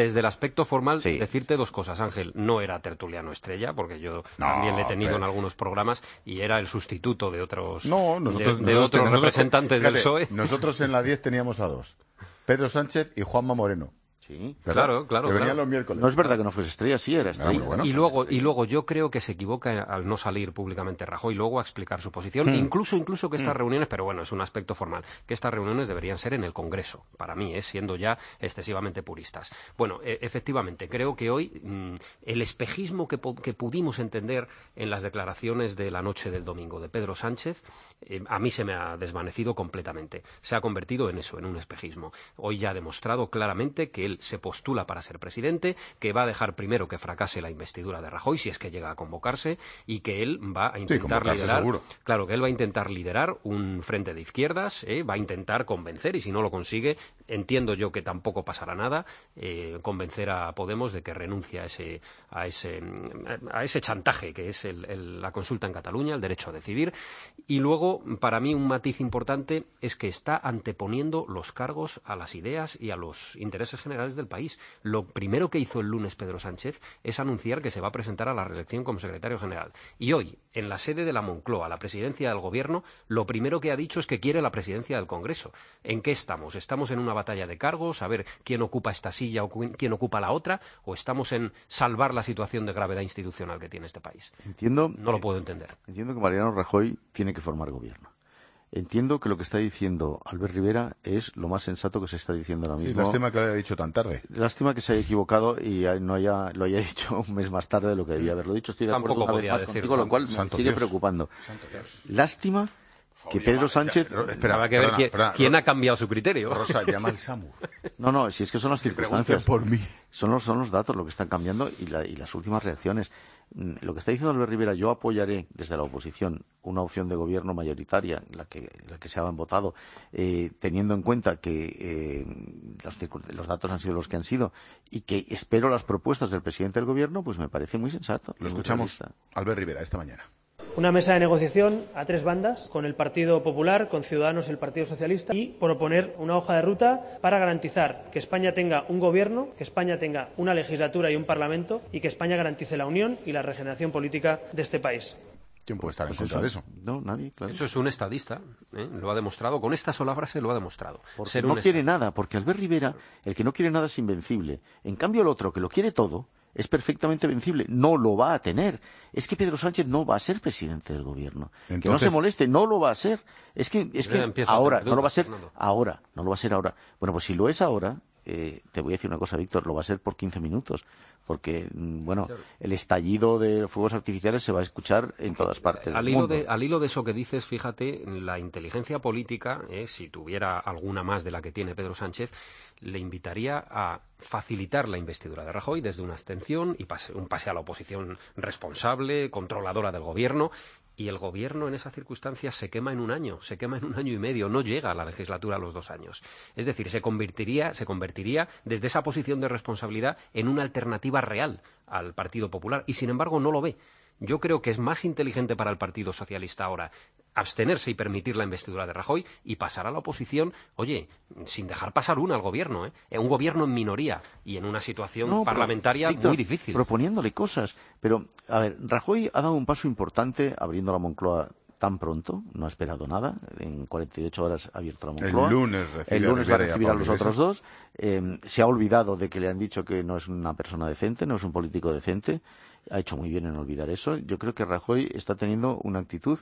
Speaker 15: desde el aspecto formal,
Speaker 14: Sí.
Speaker 15: decirte dos cosas, Ángel. No era tertuliano estrella, porque yo
Speaker 1: No,
Speaker 15: también le he tenido
Speaker 1: pero-
Speaker 15: en algunos programas, y era el sustituto de otros,
Speaker 1: No, nosotros,
Speaker 15: de, de
Speaker 1: nosotros-
Speaker 15: otros
Speaker 1: nosotros-
Speaker 15: representantes
Speaker 1: fíjate,
Speaker 15: del P S O E.
Speaker 1: Nosotros en la diez teníamos a dos. Pedro Sánchez y Juanma Moreno.
Speaker 14: Sí,
Speaker 1: ¿verdad?
Speaker 15: claro, claro,
Speaker 1: Que venían
Speaker 15: claro.
Speaker 1: los miércoles.
Speaker 14: No es verdad que no fuese estrella, sí era estrella.
Speaker 1: Ah, muy bueno.
Speaker 15: y luego y luego yo creo que se equivoca al no salir públicamente Rajoy luego a explicar su posición,
Speaker 1: Hmm.
Speaker 15: incluso incluso que estas
Speaker 1: Hmm.
Speaker 15: reuniones, pero bueno, es un aspecto formal, que estas reuniones deberían ser en el Congreso, para mí, es siendo ya excesivamente puristas. Bueno, e- efectivamente, creo que hoy mm, el espejismo que, po- que pudimos entender en las declaraciones de la noche del domingo de Pedro Sánchez, eh, a mí se me ha desvanecido completamente. Se ha convertido en eso, en un espejismo. Hoy ya ha demostrado claramente que él se postula para ser presidente, que va a dejar primero que fracase la investidura de Rajoy, si es que llega a convocarse, y que él va a intentar
Speaker 1: convocarse
Speaker 15: liderar,
Speaker 1: seguro.
Speaker 15: claro, que él va a intentar liderar un frente de izquierdas, ¿eh? Va a intentar convencer, y si no lo consigue, entiendo yo que tampoco pasará nada, eh, convencer a Podemos de que renuncie a ese, a ese, a ese chantaje que es el- el- la consulta en Cataluña, el derecho a decidir. Y luego, para mí, un matiz importante es que está anteponiendo los cargos a las ideas y a los intereses generales del país. Lo primero que hizo el lunes Pedro Sánchez es anunciar que se va a presentar a la reelección como secretario general. Y hoy, en la sede de la Moncloa, la presidencia del Gobierno, lo primero que ha dicho es que quiere la presidencia del Congreso. ¿En qué estamos? ¿Estamos en una batalla de cargos, a ver quién ocupa esta silla o qui- quién ocupa la otra? ¿O estamos en salvar la situación de gravedad institucional que tiene este país?
Speaker 14: Entiendo,
Speaker 15: No lo puedo entender.
Speaker 14: entiendo que Mariano Rajoy tiene que formar gobierno. Entiendo que lo que está diciendo Albert Rivera es lo más sensato que se está diciendo ahora
Speaker 1: Y
Speaker 14: mismo.
Speaker 1: lástima que lo haya dicho tan tarde.
Speaker 14: Lástima que se haya equivocado y no haya, lo haya dicho un mes más tarde de lo que debía haberlo dicho. Estoy de
Speaker 15: Tampoco
Speaker 14: acuerdo una vez
Speaker 15: podía
Speaker 14: más
Speaker 15: decir
Speaker 14: contigo, lo cual me
Speaker 1: Santo
Speaker 14: sigue
Speaker 1: Dios.
Speaker 14: preocupando.
Speaker 1: Santo Dios.
Speaker 14: Lástima que Pedro Sánchez...
Speaker 1: Espera,
Speaker 15: Habrá que ver
Speaker 1: perdona,
Speaker 15: quién,
Speaker 1: perdona,
Speaker 15: quién ha cambiado su criterio.
Speaker 1: Rosa, llama al SAMUR.
Speaker 14: No, no, si es que son las circunstancias.
Speaker 1: por mí.
Speaker 14: Son los, son los datos lo que están cambiando y, la- y las últimas reacciones. Mm, Lo que está diciendo Albert Rivera, yo apoyaré desde la oposición una opción de gobierno mayoritaria, la que, la que se han votado, eh, teniendo en cuenta que eh, los, circun- los datos han sido los que han sido y que espero las propuestas del presidente del gobierno, pues me parece muy sensato.
Speaker 1: Lo
Speaker 14: muy
Speaker 1: escuchamos
Speaker 14: realista.
Speaker 1: Albert Rivera esta mañana.
Speaker 19: Una mesa de negociación a tres bandas, con el Partido Popular, con Ciudadanos y el Partido Socialista, y proponer una hoja de ruta para garantizar que España tenga un gobierno, que España tenga una legislatura y un parlamento, y que España garantice la unión y la regeneración política de este país.
Speaker 1: ¿Quién puede estar en
Speaker 14: Pues
Speaker 1: contra de
Speaker 14: eso,
Speaker 1: eso?
Speaker 14: No, nadie, claro.
Speaker 15: Eso es un estadista, ¿eh? Lo ha demostrado, con esta sola frase lo ha demostrado.
Speaker 14: Porque
Speaker 15: Ser
Speaker 14: no
Speaker 15: un
Speaker 14: quiere nada, porque Albert Rivera, el que no quiere nada es invencible. En cambio, el otro, que lo quiere todo, es perfectamente vencible. No lo va a tener. Es que Pedro Sánchez no va a ser presidente del gobierno. Que no
Speaker 1: Entonces-
Speaker 14: se moleste, no lo va a ser. Es que, es
Speaker 15: Ya
Speaker 14: que
Speaker 15: empieza a
Speaker 14: ahora,
Speaker 15: tener
Speaker 14: no lo va a
Speaker 15: dudas,
Speaker 14: ser
Speaker 15: Fernando.
Speaker 14: ahora, no lo va a ser ahora. Bueno, pues si lo es ahora, eh, te voy a decir una cosa, Víctor, lo va a ser por quince minutos. Porque, mm, bueno, el estallido de fuegos artificiales se va a escuchar en todas partes
Speaker 15: Al
Speaker 14: del
Speaker 15: hilo,
Speaker 14: mundo.
Speaker 15: de, al hilo de eso que dices, fíjate, la inteligencia política, eh, si tuviera alguna más de la que tiene Pedro Sánchez, le invitaría a facilitar la investidura de Rajoy desde una abstención y pase, un pase a la oposición responsable, controladora del gobierno. Y el gobierno en esas circunstancias se quema en un año, se quema en un año y medio, no llega a la legislatura a los dos años. Es decir, se convertiría, se convertiría desde esa posición de responsabilidad en una alternativa real al Partido Popular y, sin embargo, no lo ve. Yo creo que es más inteligente para el Partido Socialista ahora abstenerse y permitir la investidura de Rajoy y pasar a la oposición, oye, sin dejar pasar una al gobierno, ¿eh? Un gobierno en minoría y en una situación
Speaker 14: No, pero,
Speaker 15: parlamentaria
Speaker 14: Víctor,
Speaker 15: muy difícil.
Speaker 14: Proponiéndole cosas. Pero, a ver, Rajoy ha dado un paso importante abriendo la Moncloa tan pronto, no ha esperado nada, en cuarenta y ocho horas ha abierto la Moncloa.
Speaker 1: El lunes recibe
Speaker 14: El
Speaker 1: a
Speaker 14: lunes va a
Speaker 1: Rivera y a
Speaker 14: recibir a
Speaker 1: Pablo
Speaker 14: los otros dos. Eh, se ha olvidado de que le han dicho que no es una persona decente, no es un político decente. Ha hecho muy bien en olvidar eso. Yo creo que Rajoy está teniendo una actitud,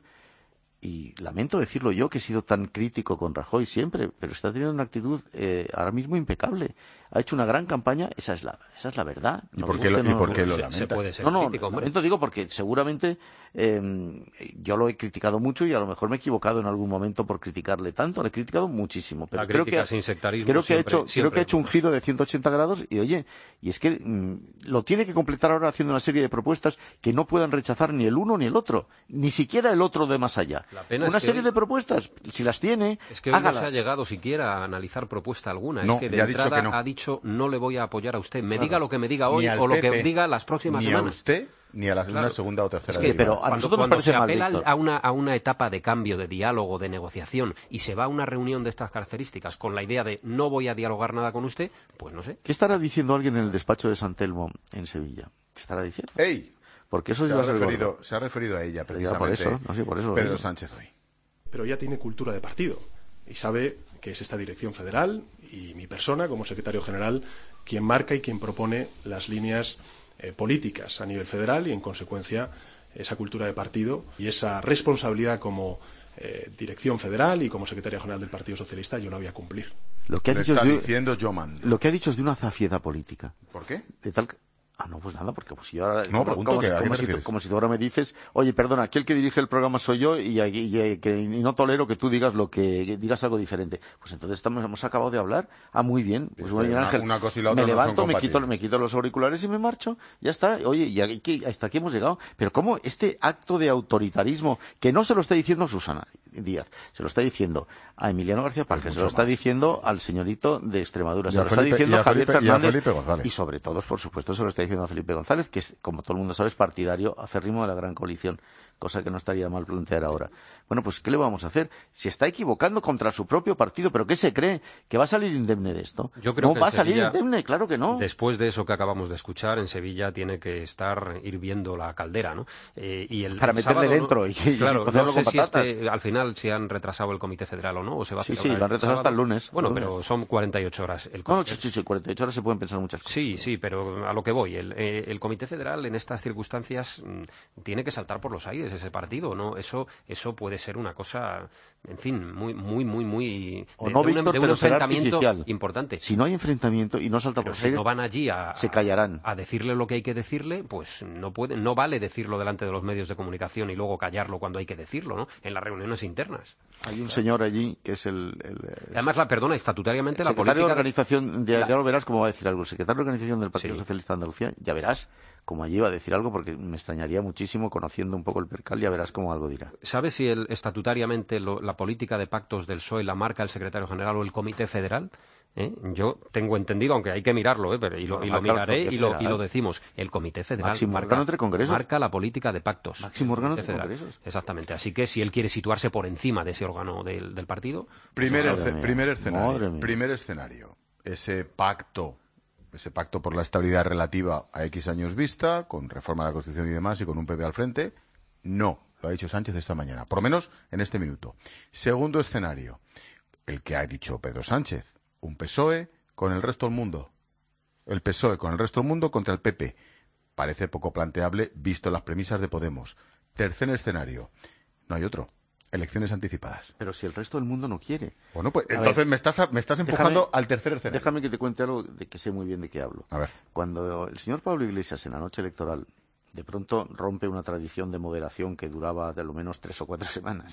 Speaker 14: y lamento decirlo yo, que he sido tan crítico con Rajoy siempre, pero está teniendo una actitud eh, ahora mismo impecable. Ha hecho una gran campaña, esa es la, esa es la verdad.
Speaker 1: ¿Y
Speaker 14: Nos
Speaker 1: por qué lo-
Speaker 14: guste,
Speaker 1: y
Speaker 14: no
Speaker 1: por
Speaker 14: nos
Speaker 1: qué lo
Speaker 14: guste.
Speaker 1: lamenta? Se puede
Speaker 15: ser
Speaker 14: no, no,
Speaker 15: crítico, hombre.
Speaker 14: lamento digo porque seguramente eh, yo lo he criticado mucho y a lo mejor me he equivocado en algún momento por criticarle tanto. Le he criticado muchísimo, pero
Speaker 15: La
Speaker 14: creo
Speaker 15: crítica
Speaker 14: que,
Speaker 15: sin sectarismo
Speaker 14: creo que ha
Speaker 15: siempre-
Speaker 14: hecho, creo
Speaker 15: siempre
Speaker 14: que ha hecho un giro de ciento ochenta grados y oye, y es que mm, lo tiene que completar ahora haciendo una serie de propuestas que no puedan rechazar ni el uno ni el otro, ni siquiera el otro de más allá.
Speaker 15: La pena es
Speaker 14: Una
Speaker 15: que
Speaker 14: serie
Speaker 15: hoy-
Speaker 14: de propuestas, si las tiene,
Speaker 15: Es que hoy no se
Speaker 14: hágalas.
Speaker 15: ha llegado siquiera a analizar propuesta alguna.
Speaker 1: No,
Speaker 15: es que de
Speaker 1: ya ha dicho
Speaker 15: entrada
Speaker 1: que no.
Speaker 15: ha dicho no le voy a apoyar a usted. Me
Speaker 1: Claro.
Speaker 15: diga lo que me diga
Speaker 1: Ni
Speaker 15: hoy
Speaker 1: al
Speaker 15: o lo
Speaker 1: P P,
Speaker 15: que diga las próximas
Speaker 1: ni
Speaker 15: semanas.
Speaker 1: a usted ni a la
Speaker 15: Claro.
Speaker 1: una segunda o tercera
Speaker 15: Es que,
Speaker 1: derivada.
Speaker 15: pero a nosotros cuando, cuando se apela mal, a, una, a una etapa de cambio, de diálogo, de negociación, y se va a una reunión de estas características con la idea de no voy a dialogar nada con usted, pues no sé.
Speaker 14: ¿Qué estará diciendo alguien en el despacho de San Telmo en Sevilla? ¿Qué estará diciendo?
Speaker 1: ¡Ey!
Speaker 14: Porque eso
Speaker 1: se,
Speaker 14: iba
Speaker 1: ha
Speaker 14: a ser
Speaker 1: referido,
Speaker 14: gordo.
Speaker 1: se ha referido a ella, precisamente,
Speaker 14: por eso, no, sí, por eso
Speaker 1: Pedro Sánchez hoy.
Speaker 5: Pero ya tiene cultura de partido y sabe que es esta dirección federal y mi persona, como secretario general, quien marca y quien propone las líneas eh, políticas a nivel federal y, en consecuencia, esa cultura de partido y esa responsabilidad como eh, dirección federal y como secretario general del Partido Socialista yo la voy a cumplir.
Speaker 14: Lo que ha
Speaker 1: Le
Speaker 14: dicho
Speaker 1: está
Speaker 14: es de,
Speaker 1: diciendo yo mando.
Speaker 14: Lo que ha dicho es de una zafiedad política.
Speaker 1: ¿Por qué?
Speaker 14: De tal Ah, no, pues nada, porque pues, si yo ahora...
Speaker 1: No,
Speaker 14: como,
Speaker 1: pregunto
Speaker 14: como,
Speaker 1: que,
Speaker 14: si,
Speaker 1: ¿a qué
Speaker 14: como,
Speaker 1: me
Speaker 14: si,
Speaker 1: refieres?
Speaker 14: como si tú ahora me dices, oye, perdona, aquí el que dirige el programa soy yo y, y, y, que, y no tolero que tú digas lo que, que digas algo diferente. Pues entonces estamos, hemos acabado de hablar. Ah, muy bien. Pues muy bien,
Speaker 1: una,
Speaker 14: Ángel.
Speaker 1: una cosa y la otra
Speaker 14: me
Speaker 1: no
Speaker 14: levanto,
Speaker 1: son
Speaker 14: me quito,
Speaker 1: compatibles.
Speaker 14: me quito los auriculares y me marcho. Ya está. Oye, y aquí, hasta aquí hemos llegado. Pero ¿cómo este acto de autoritarismo, que no se lo está diciendo Susana Díaz, se lo está diciendo a Emiliano García Paje, se lo está
Speaker 1: más.
Speaker 14: diciendo al señorito de Extremadura,
Speaker 1: Y
Speaker 14: se
Speaker 1: a
Speaker 14: lo
Speaker 1: Felipe-
Speaker 14: está diciendo
Speaker 1: y a
Speaker 14: a Javier
Speaker 1: Felipe- y a
Speaker 14: Fernández
Speaker 1: Felipe González.
Speaker 14: y sobre todo, por supuesto, se lo está diciendo a Felipe González, que es, como todo el mundo sabe, es partidario acérrimo de la gran coalición, cosa que no estaría mal plantear ahora. Bueno, pues ¿qué le vamos a hacer? Se está equivocando contra su propio partido, ¿pero qué se cree? ¿Que va a salir indemne de esto?
Speaker 15: Yo creo
Speaker 14: no
Speaker 15: que
Speaker 14: va a
Speaker 15: en
Speaker 14: salir
Speaker 15: Sevilla,
Speaker 14: indemne, claro que no.
Speaker 15: Después de eso que acabamos de escuchar, en Sevilla tiene que estar hirviendo la caldera, ¿no? Eh, y el
Speaker 14: Para meterle
Speaker 15: sábado,
Speaker 14: dentro
Speaker 15: ¿no?
Speaker 14: y- y
Speaker 15: claro,
Speaker 14: cocerlo
Speaker 15: no sé
Speaker 14: con
Speaker 15: si
Speaker 14: patatas.
Speaker 15: este, al final si han retrasado el Comité Federal o no, o se va a
Speaker 14: Sí,
Speaker 15: hacer
Speaker 14: sí,
Speaker 15: ahora
Speaker 14: lo han
Speaker 15: este
Speaker 14: retrasado hasta el
Speaker 15: sábado.
Speaker 14: lunes.
Speaker 15: Bueno,
Speaker 14: el lunes.
Speaker 15: pero son cuarenta y ocho horas. El
Speaker 14: No, no,
Speaker 15: comité-
Speaker 14: sí, sí, cuarenta y ocho horas se pueden pensar muchas cosas.
Speaker 15: Sí, sí, pero a lo que voy. El, eh, el Comité Federal en estas circunstancias mm, tiene que saltar por los aires ese partido, ¿no? Eso, eso puede ser una cosa, en fin, muy, muy, muy, muy
Speaker 14: O
Speaker 15: de,
Speaker 14: no,
Speaker 15: de un,
Speaker 14: Víctor,
Speaker 15: de un
Speaker 14: pero será
Speaker 15: enfrentamiento
Speaker 14: artificial.
Speaker 15: importante.
Speaker 14: Si no hay enfrentamiento y no salta
Speaker 15: Pero
Speaker 14: por los
Speaker 15: si
Speaker 14: aires,
Speaker 15: no van allí a,
Speaker 14: se callarán.
Speaker 15: a decirle lo que hay que decirle, pues no puede, no vale decirlo delante de los medios de comunicación y luego callarlo cuando hay que decirlo, ¿no? En las reuniones internas.
Speaker 14: Hay un señor allí que es el... el-
Speaker 15: Además, la perdona, estatutariamente la
Speaker 14: secretario
Speaker 15: política...
Speaker 14: de organización, de,
Speaker 15: la-
Speaker 14: ya lo verás cómo va a decir algo, el secretario de organización del Partido
Speaker 15: Sí.
Speaker 14: Socialista de Andalucía, ya verás cómo allí va a decir algo, porque me extrañaría muchísimo, conociendo un poco el percal, ya verás cómo algo dirá.
Speaker 15: ¿Sabe si el, estatutariamente lo- la política de pactos del P S O E la marca el secretario general o el Comité Federal? ¿Eh? Yo tengo entendido, aunque hay que mirarlo, ¿eh? Pero, y lo, y lo
Speaker 14: Marca el
Speaker 15: miraré
Speaker 14: Comité
Speaker 15: y lo, y
Speaker 14: Federal.
Speaker 15: lo decimos. El Comité Federal
Speaker 14: Máximo
Speaker 15: marca,
Speaker 14: órgano entre congresos.
Speaker 15: marca la política de pactos.
Speaker 14: Máximo
Speaker 15: el
Speaker 14: órgano
Speaker 15: Comité
Speaker 14: entre
Speaker 15: Federal.
Speaker 14: congresos.
Speaker 15: Exactamente. Así que si él quiere situarse por encima de ese órgano del, del partido...
Speaker 1: Primer,
Speaker 14: Madre
Speaker 1: esce-
Speaker 14: mía,
Speaker 1: primer
Speaker 14: madre
Speaker 1: escenario.
Speaker 14: mía.
Speaker 1: Primer escenario. Ese pacto, ese pacto por la estabilidad relativa a X años vista, con reforma de la Constitución y demás, y con un P P al frente, no. Lo ha dicho Sánchez esta mañana. Por lo menos en este minuto. Segundo escenario. El que ha dicho Pedro Sánchez. Un P S O E con el resto del mundo. El P S O E con el resto del mundo contra el P P. Parece poco planteable visto las premisas de Podemos. Tercer escenario. No hay otro. Elecciones anticipadas.
Speaker 14: Pero si el resto del mundo no quiere.
Speaker 1: Bueno, pues
Speaker 14: A
Speaker 1: entonces
Speaker 14: ver,
Speaker 1: me estás, me estás empujando
Speaker 14: déjame-
Speaker 1: al tercer escenario.
Speaker 14: Déjame que te cuente algo de que sé muy bien de qué hablo.
Speaker 1: A ver.
Speaker 14: Cuando el señor Pablo Iglesias, en la noche electoral, de pronto rompe una tradición de moderación que duraba de lo menos tres o cuatro semanas.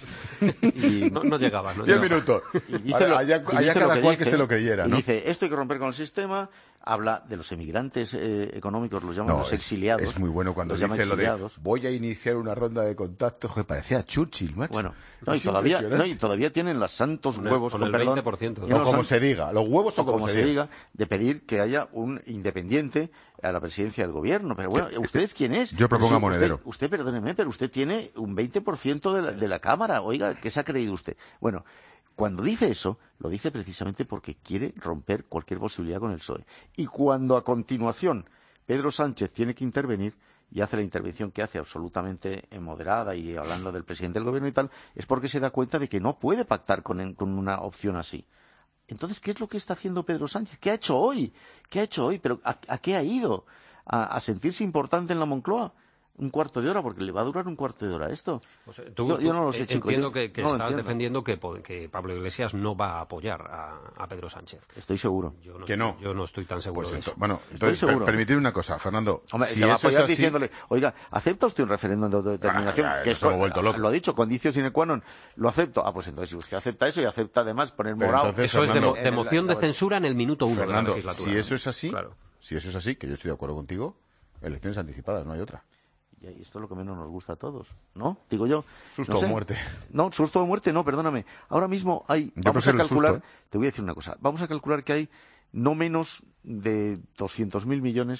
Speaker 14: Y,
Speaker 15: No, no llegaba, no
Speaker 1: Diez
Speaker 15: llegaba.
Speaker 1: minutos.
Speaker 14: y dice
Speaker 1: Vale,
Speaker 14: lo-
Speaker 1: allá
Speaker 14: y
Speaker 1: allá
Speaker 14: dice
Speaker 1: cada
Speaker 14: lo
Speaker 1: cual
Speaker 14: dice,
Speaker 1: que se lo creyera,
Speaker 14: y
Speaker 1: ¿no?
Speaker 14: dice, esto hay que romper con el sistema, habla de los emigrantes eh, económicos, los llaman
Speaker 1: No,
Speaker 14: los
Speaker 1: es-
Speaker 14: exiliados.
Speaker 1: Es muy bueno cuando
Speaker 14: los llama
Speaker 1: dice lo de
Speaker 14: exiliados.
Speaker 1: voy a iniciar una ronda de contactos que parecía Churchill, macho.
Speaker 14: Bueno, no, y
Speaker 1: Es
Speaker 14: todavía,
Speaker 1: impresionante.
Speaker 14: no, y todavía tienen los santos
Speaker 15: Con el-
Speaker 14: huevos,
Speaker 15: con
Speaker 14: con
Speaker 15: el
Speaker 14: perdón,
Speaker 15: veinte por ciento.
Speaker 14: tienen
Speaker 1: O
Speaker 14: los
Speaker 1: como
Speaker 14: san-
Speaker 1: se diga, los huevos o
Speaker 14: o
Speaker 1: como, se, diga.
Speaker 14: de pedir que haya un independiente a la presidencia del gobierno. Pero bueno, ¿usted es quién es?
Speaker 1: Yo propongo a
Speaker 14: Usted-
Speaker 1: Monedero.
Speaker 14: Usted, usted, perdóneme, pero usted tiene un veinte por ciento de la, de la Cámara. Oiga, ¿qué se ha creído usted? Bueno, cuando dice eso, lo dice precisamente porque quiere romper cualquier posibilidad con el P S O E. Y cuando a continuación Pedro Sánchez tiene que intervenir y hace la intervención que hace absolutamente moderada y hablando del presidente del gobierno y tal, es porque se da cuenta de que no puede pactar con, con una opción así. Entonces, ¿qué es lo que está haciendo Pedro Sánchez? ¿Qué ha hecho hoy? ¿Qué ha hecho hoy? ¿Pero a, a qué ha ido? ¿A, a sentirse importante en la Moncloa? Un cuarto de hora, porque le va a durar un cuarto de hora esto.
Speaker 15: O sea, tú-
Speaker 14: yo, yo
Speaker 15: tú-
Speaker 14: no lo sé,
Speaker 15: eh,
Speaker 14: chico.
Speaker 15: Entiendo
Speaker 14: yo
Speaker 15: que, que
Speaker 14: no lo
Speaker 15: estás
Speaker 14: entiendo.
Speaker 15: defendiendo que, po- que Pablo Iglesias no va a apoyar a, a Pedro Sánchez.
Speaker 14: Estoy seguro.
Speaker 15: Yo no,
Speaker 1: Que no.
Speaker 15: Yo no estoy tan seguro
Speaker 1: Pues
Speaker 15: de
Speaker 1: ento-
Speaker 15: eso.
Speaker 1: bueno,
Speaker 14: Estoy
Speaker 1: entonces, per-
Speaker 14: seguro.
Speaker 1: permitidme una cosa, Fernando.
Speaker 14: Hombre,
Speaker 1: si
Speaker 14: le va a
Speaker 1: eso es
Speaker 14: apoyar
Speaker 1: así,
Speaker 14: diciéndole, oiga, ¿acepta usted un referéndum de autodeterminación?
Speaker 1: Ah, ya,
Speaker 14: que
Speaker 1: eso
Speaker 14: es,
Speaker 1: me he vuelto loco.
Speaker 14: Lo ha dicho, condicio sine qua non. Lo acepto. Ah, pues entonces si usted acepta eso y acepta además poner
Speaker 1: Pero
Speaker 14: morado.
Speaker 1: entonces,
Speaker 15: Eso es de, mo-
Speaker 1: Fernando,
Speaker 15: de
Speaker 14: en el-
Speaker 15: moción de
Speaker 14: la-
Speaker 15: censura en el minuto uno
Speaker 1: Fernando,
Speaker 15: de la legislatura.
Speaker 1: si eso es así,
Speaker 15: Claro.
Speaker 1: si eso es así, que yo estoy de acuerdo contigo, elecciones anticipadas, no hay otra.
Speaker 14: Y esto es lo que menos nos gusta a todos, ¿no? Digo yo.
Speaker 1: Susto
Speaker 14: no sé.
Speaker 1: o muerte.
Speaker 14: No, susto o muerte, no, perdóname. Ahora mismo hay,
Speaker 1: Yo
Speaker 14: vamos a
Speaker 1: prefiero el
Speaker 14: calcular,
Speaker 1: susto,
Speaker 14: te voy a decir una cosa, vamos a calcular que hay no menos de doscientos mil millones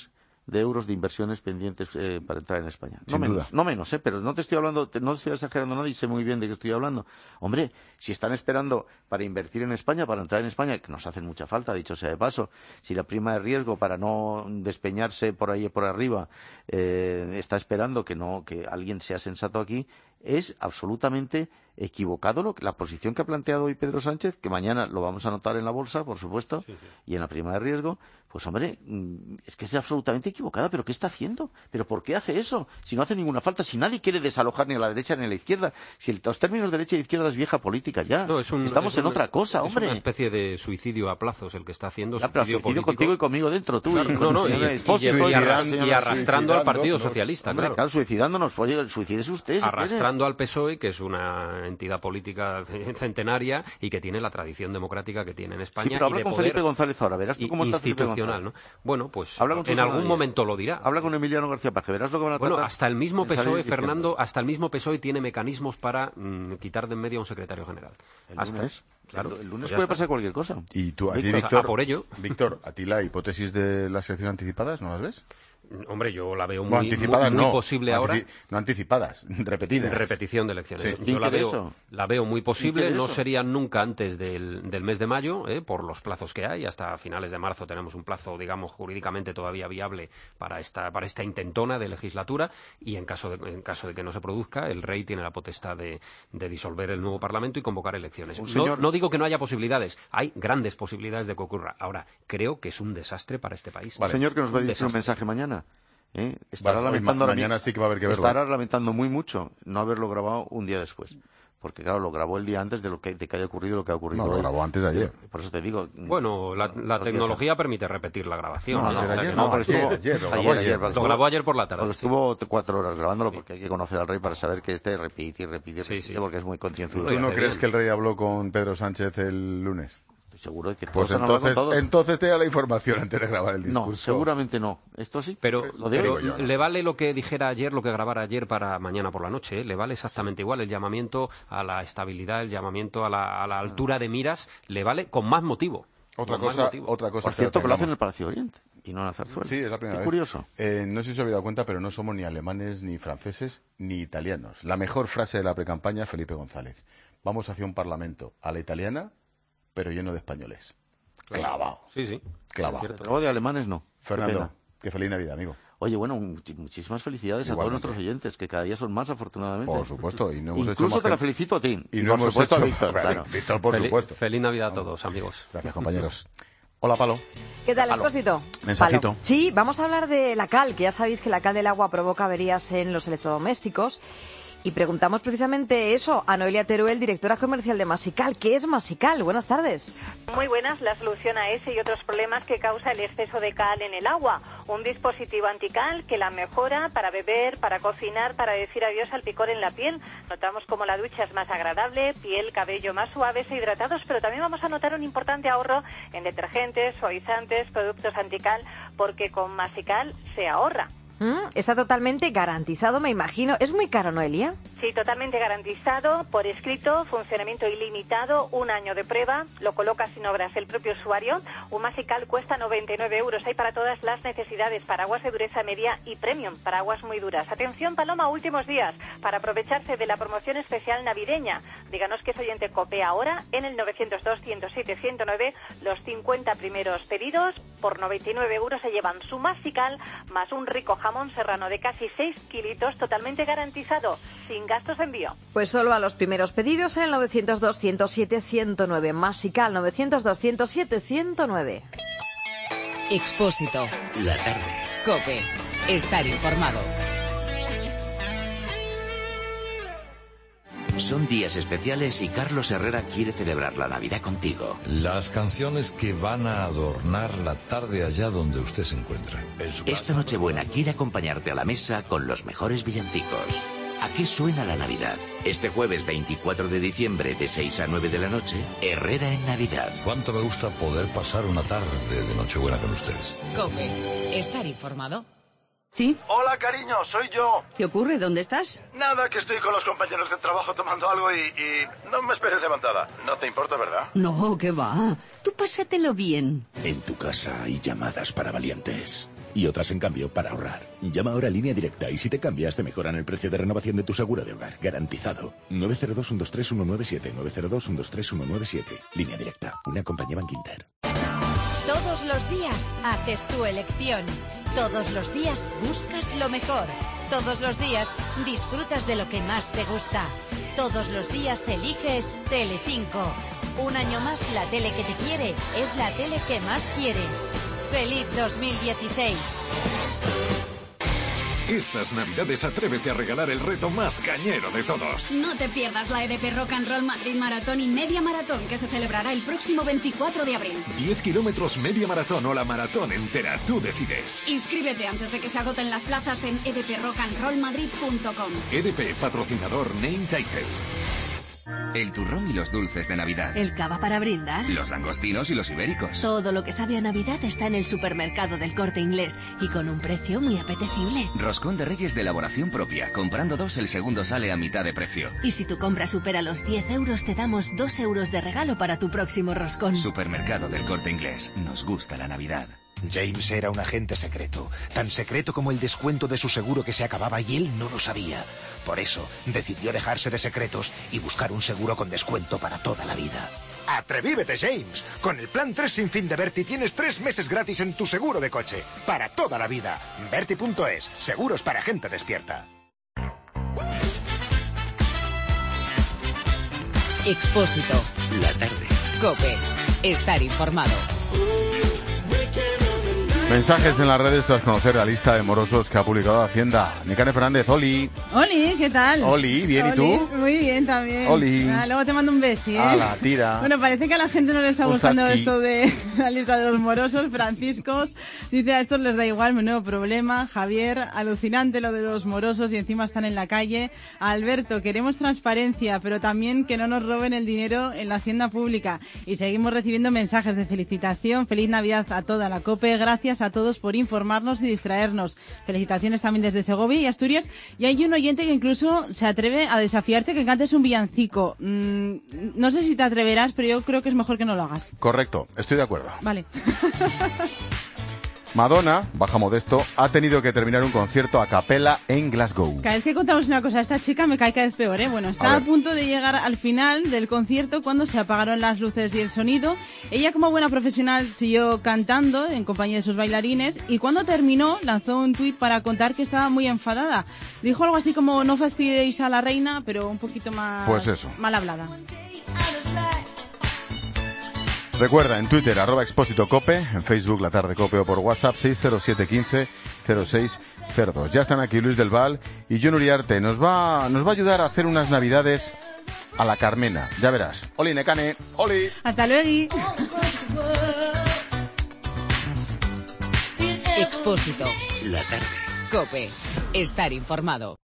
Speaker 14: de euros de inversiones pendientes eh, para entrar en España. No
Speaker 1: Sin
Speaker 14: menos,
Speaker 1: duda.
Speaker 14: no menos, ¿eh? Pero no te estoy hablando, te, no te estoy exagerando nada y sé muy bien de qué estoy hablando. Hombre, si están esperando para invertir en España, para entrar en España, que nos hacen mucha falta, dicho sea de paso, si la prima de riesgo para no despeñarse por ahí por arriba eh, está esperando que no que alguien sea sensato aquí, es absolutamente equivocado lo, la posición que ha planteado hoy Pedro Sánchez, que mañana lo vamos a notar en la bolsa, por supuesto, sí, sí. y en la prima de riesgo. Pues hombre, es que es absolutamente equivocada. ¿Pero qué está haciendo? ¿Pero por qué hace eso? Si no hace ninguna falta, si nadie quiere desalojar ni a la derecha ni a la izquierda, si el, los términos de derecha e izquierda es vieja política ya. No, es un, Estamos es en un, otra cosa, hombre.
Speaker 15: Es una especie de suicidio a plazos el que está haciendo.
Speaker 14: Ya, pero suicidio contigo y conmigo dentro, tú.
Speaker 15: Claro,
Speaker 14: y,
Speaker 15: no, no, y, y, y, y, arras, y arrastrando al Partido Socialista,
Speaker 14: hombre,
Speaker 15: claro.
Speaker 14: claro, suicidándonos. Oye, el suicidio es usted.
Speaker 15: Arrastrando al P S O E, que es una entidad política centenaria y que tiene la tradición democrática que tiene en España.
Speaker 14: Sí, pero habla
Speaker 15: y de
Speaker 14: con
Speaker 15: poder
Speaker 14: Felipe González ahora, verás tú cómo está
Speaker 15: institucional, ¿no? Bueno, pues
Speaker 14: habla con
Speaker 15: en algún momento lo dirá.
Speaker 14: Habla con Emiliano García Paje, verás lo que van a
Speaker 15: Bueno,
Speaker 14: tratar.
Speaker 15: hasta el mismo P S O E, Fernando, hasta el mismo P S O E tiene mecanismos para mmm, quitar de en medio a un secretario general.
Speaker 14: El
Speaker 15: hasta
Speaker 14: lunes,
Speaker 15: claro,
Speaker 14: el, el lunes
Speaker 15: pues
Speaker 14: puede pasar cualquier cosa.
Speaker 1: Y tú, a ti,
Speaker 14: Víctor,
Speaker 1: Víctor,
Speaker 15: a por ello.
Speaker 1: Víctor, ¿a ti la hipótesis de las elecciones anticipadas no las ves?
Speaker 15: Hombre, yo la veo muy,
Speaker 1: no, anticipadas,
Speaker 15: muy, muy
Speaker 1: no.
Speaker 15: posible
Speaker 1: no,
Speaker 15: ahora.
Speaker 1: Antici no anticipadas, repetidas.
Speaker 15: Repetición de elecciones.
Speaker 1: Sí.
Speaker 15: Yo la veo, la veo muy posible. No
Speaker 14: eso?
Speaker 15: serían nunca antes del, del mes de mayo, ¿eh? por los plazos que hay. Hasta finales de marzo tenemos un plazo, digamos, jurídicamente todavía viable para esta, para esta intentona de legislatura. Y en caso de, en caso de que no se produzca, el rey tiene la potestad de, de disolver el nuevo Parlamento y convocar elecciones. No,
Speaker 14: señor...
Speaker 15: no digo que no haya posibilidades. Hay grandes posibilidades de que ocurra. Ahora, creo que es un desastre para este país.
Speaker 14: Vale. Señor, que nos va a decir un mensaje mañana. ¿Eh? Estará
Speaker 1: vale,
Speaker 14: lamentando
Speaker 1: ma mañana sí que va a haber que verlo.
Speaker 14: Estará lamentando muy mucho no haberlo grabado un día después. Porque, claro, lo grabó el día antes de lo que, de que haya ocurrido lo que ha ocurrido
Speaker 1: No,
Speaker 14: hoy.
Speaker 1: lo grabó antes de ayer.
Speaker 14: Por eso te digo...
Speaker 15: Bueno, la, la tecnología eso. permite repetir la grabación.
Speaker 14: No,
Speaker 15: no,
Speaker 14: no,
Speaker 15: no,
Speaker 14: ayer,
Speaker 15: no,
Speaker 14: no,
Speaker 15: estuvo,
Speaker 14: ayer, ayer, lo grabó ayer. ayer
Speaker 15: lo grabó ayer por la tarde.
Speaker 14: Porque estuvo cuatro horas grabándolo porque hay que conocer al rey para saber que este repite y repite,
Speaker 15: sí,
Speaker 14: repite
Speaker 15: sí.
Speaker 14: porque es muy concienzudo.
Speaker 1: ¿Tú no crees que el rey habló con Pedro Sánchez el lunes?
Speaker 14: Estoy seguro de que
Speaker 1: pues
Speaker 14: todos
Speaker 1: entonces,
Speaker 14: han todos.
Speaker 1: entonces te da la información antes de grabar el discurso.
Speaker 14: No, seguramente no. Esto sí.
Speaker 15: Pero,
Speaker 14: lo
Speaker 15: pero
Speaker 14: yo, no
Speaker 15: le
Speaker 14: sé.
Speaker 15: vale lo que dijera ayer, lo que grabara ayer para mañana por la noche. ¿eh? Le vale exactamente igual el llamamiento a la estabilidad, el llamamiento a la, a la altura de miras. Le vale con más motivo.
Speaker 1: Otra
Speaker 15: con
Speaker 1: cosa,
Speaker 15: más motivo.
Speaker 1: otra cosa.
Speaker 14: Por cierto, que lo hacen en el Palacio Oriente y no en la Zarzuela.
Speaker 1: Sí, es la primera
Speaker 14: Qué
Speaker 1: vez.
Speaker 14: curioso.
Speaker 1: Eh, no sé si os habéis dado cuenta, pero no somos ni alemanes, ni franceses, ni italianos. La mejor frase de la precampaña, Felipe González. Vamos hacia un parlamento a la italiana, pero lleno de españoles. Clavado.
Speaker 15: Sí, sí.
Speaker 1: Clavado.
Speaker 14: Pero de alemanes no.
Speaker 1: Fernando, qué feliz Navidad, amigo.
Speaker 14: Oye, bueno, much muchísimas felicidades Igualmente. a todos nuestros oyentes, que cada día son más, afortunadamente.
Speaker 1: Por supuesto. Y no hemos
Speaker 14: Incluso
Speaker 1: hecho
Speaker 14: te la
Speaker 1: más
Speaker 14: felicito a ti.
Speaker 1: Y,
Speaker 14: y
Speaker 1: no
Speaker 14: por
Speaker 1: hemos
Speaker 14: supuesto
Speaker 1: hecho...
Speaker 14: a Víctor. Claro.
Speaker 1: Víctor, por
Speaker 15: Feliz,
Speaker 1: supuesto.
Speaker 15: Feliz Navidad a todos, amigos.
Speaker 1: Gracias, compañeros. Hola, Palo.
Speaker 4: ¿Qué tal, Expósito?
Speaker 1: Mensajito.
Speaker 4: Palo. Sí, vamos a hablar de la cal, que ya sabéis que la cal del agua provoca averías en los electrodomésticos. Y preguntamos precisamente eso a Noelia Teruel, directora comercial de Masical. ¿Qué es Masical? Buenas tardes.
Speaker 20: Muy buenas. La solución a ese y otros problemas que causa el exceso de cal en el agua. Un dispositivo antical que la mejora para beber, para cocinar, para decir adiós al picor en la piel. Notamos como la ducha es más agradable, piel, cabello más suaves e hidratados, pero también vamos a notar un importante ahorro en detergentes, suavizantes, productos antical, porque con Masical se ahorra.
Speaker 4: Mm, está totalmente garantizado, me imagino. ¿Es muy caro, Noelia?
Speaker 20: Sí, totalmente garantizado, por escrito, funcionamiento ilimitado, un año de prueba, lo coloca sin obras el propio usuario. Un Masical cuesta noventa y nueve euros. Hay para todas las necesidades, paraguas de dureza media y premium, paraguas muy duras. Atención, Paloma, últimos días, para aprovecharse de la promoción especial navideña. Díganos que es oyente COPE ahora en el novecientos dos, ciento siete, ciento nueve. Los cincuenta primeros pedidos por noventa y nueve euros se llevan su Masical más un rico jamón serrano de casi seis kilitos, totalmente garantizado, sin gastos de envío.
Speaker 4: Pues solo a los primeros pedidos en el novecientos dos, ciento siete, ciento nueve. Masical novecientos dos, ciento siete, ciento nueve.
Speaker 3: Expósito.
Speaker 2: La tarde.
Speaker 3: COPE. Estar informado.
Speaker 2: Son días especiales y Carlos Herrera quiere celebrar la Navidad contigo.
Speaker 21: Las canciones que van a adornar la tarde allá donde usted se encuentra. En su
Speaker 2: Esta
Speaker 21: casa.
Speaker 2: Nochebuena quiere acompañarte a la mesa con los mejores villancicos. ¿A qué suena la Navidad? Este jueves veinticuatro de diciembre de seis a nueve de la noche, Herrera en Navidad.
Speaker 21: Cuánto me gusta poder pasar una tarde de Nochebuena con ustedes.
Speaker 3: COPE. Estar informado.
Speaker 22: ¿Sí? Hola, cariño, soy yo.
Speaker 23: ¿Qué ocurre? ¿Dónde estás?
Speaker 22: Nada, que estoy con los compañeros de trabajo tomando algo y, y no me esperes levantada. No te importa, ¿verdad?
Speaker 23: No, ¿qué va? Tú pásatelo bien.
Speaker 2: En tu casa hay llamadas para valientes.
Speaker 8: y otras, en cambio, para ahorrar. Llama ahora a Línea Directa y si te cambias te mejoran el precio de renovación de tu seguro de hogar. Garantizado. nueve cero dos, uno dos tres, uno nueve siete. nueve cero dos, uno dos tres, uno nueve siete. Línea Directa. Una compañía Bankinter.
Speaker 9: Todos los días haces tu elección. Todos los días buscas lo mejor. Todos los días disfrutas de lo que más te gusta. Todos los días eliges Telecinco. Un año más la tele que te quiere es la tele que más quieres. ¡Feliz dos mil dieciséis!
Speaker 18: Estas navidades atrévete a regalar el reto más cañero de todos.
Speaker 23: No te pierdas la E D P Rock and Roll Madrid Maratón y Media Maratón, que se celebrará el próximo veinticuatro de abril.
Speaker 18: diez kilómetros media maratón o la maratón entera, tú decides.
Speaker 23: Inscríbete antes de que se agoten las plazas en e d p rock and roll madrid punto com.
Speaker 18: E D P, patrocinador Name Title.
Speaker 24: El turrón y los dulces de Navidad.
Speaker 9: El cava para brindar.
Speaker 24: Los langostinos y los ibéricos.
Speaker 9: Todo lo que sabe a Navidad está en el supermercado del Corte Inglés y con un precio muy apetecible.
Speaker 24: Roscón de Reyes de elaboración propia. Comprando dos, el segundo sale a mitad de precio.
Speaker 9: Y si tu compra supera los diez euros, te damos dos euros de regalo para tu próximo roscón.
Speaker 24: Supermercado del Corte Inglés. Nos gusta la Navidad.
Speaker 10: James era un agente secreto, tan secreto como el descuento de su seguro que se acababa y él no lo sabía. Por eso decidió dejarse de secretos y buscar un seguro con descuento para toda la vida. ¡Atrevívete, James! Con el plan tres sin fin de Berti tienes tres meses gratis en tu seguro de coche, para toda la vida. Berti punto es, seguros para gente despierta.
Speaker 3: Expósito.
Speaker 2: La tarde.
Speaker 3: COPE. Estar informado.
Speaker 1: Mensajes en las redes tras conocer la lista de morosos que ha publicado Hacienda. Nekane Fernández, Oli.
Speaker 25: Oli, ¿qué tal?
Speaker 1: Oli, bien,
Speaker 25: Oli,
Speaker 1: ¿y tú?
Speaker 25: Muy bien también.
Speaker 1: Oli.
Speaker 25: Ah, luego te mando un besi, ¿eh?
Speaker 1: A la tira.
Speaker 25: Bueno, parece que a la gente no le está
Speaker 1: Un
Speaker 25: gustando
Speaker 1: zasqui.
Speaker 25: esto de la lista de los morosos. Franciscos dice, a estos les da igual, menudo problema. Javier, alucinante lo de los morosos y encima están en la calle. Alberto, queremos transparencia, pero también que no nos roben el dinero en la hacienda pública. Y seguimos recibiendo mensajes de felicitación. Feliz Navidad a toda la COPE. Gracias a todos por informarnos y distraernos. Felicitaciones también desde Segovia y Asturias. Y hay un oyente que incluso se atreve a desafiarte que cantes un villancico. Mm, no sé si te atreverás, pero yo creo que es mejor que no lo hagas.
Speaker 1: Correcto, estoy de acuerdo.
Speaker 25: Vale.
Speaker 1: Madonna, baja modesto, ha tenido que terminar un concierto a capela en Glasgow.
Speaker 25: Cada vez que contamos una cosa, esta chica me cae cada vez peor, ¿eh? Bueno, está a, a punto de llegar al final del concierto cuando se apagaron las luces y el sonido. Ella, como buena profesional, siguió cantando en compañía de sus bailarines y cuando terminó lanzó un tuit para contar que estaba muy enfadada. Dijo algo así como, no fastidiéis a la reina, pero un poquito más
Speaker 1: pues eso.
Speaker 25: mal hablada.
Speaker 1: Recuerda, en Twitter, arroba Expósito Cope, en Facebook, La Tarde Cope, o por WhatsApp, seis cero siete uno cinco cero seis cero dos. Ya están aquí Luis del Val y John Uriarte. Nos va, nos va a ayudar a hacer unas navidades a la Carmena. Ya verás. Oli, Nekane. Oli.
Speaker 25: Hasta luego.
Speaker 3: Expósito.
Speaker 2: La tarde.
Speaker 3: COPE. Estar informado.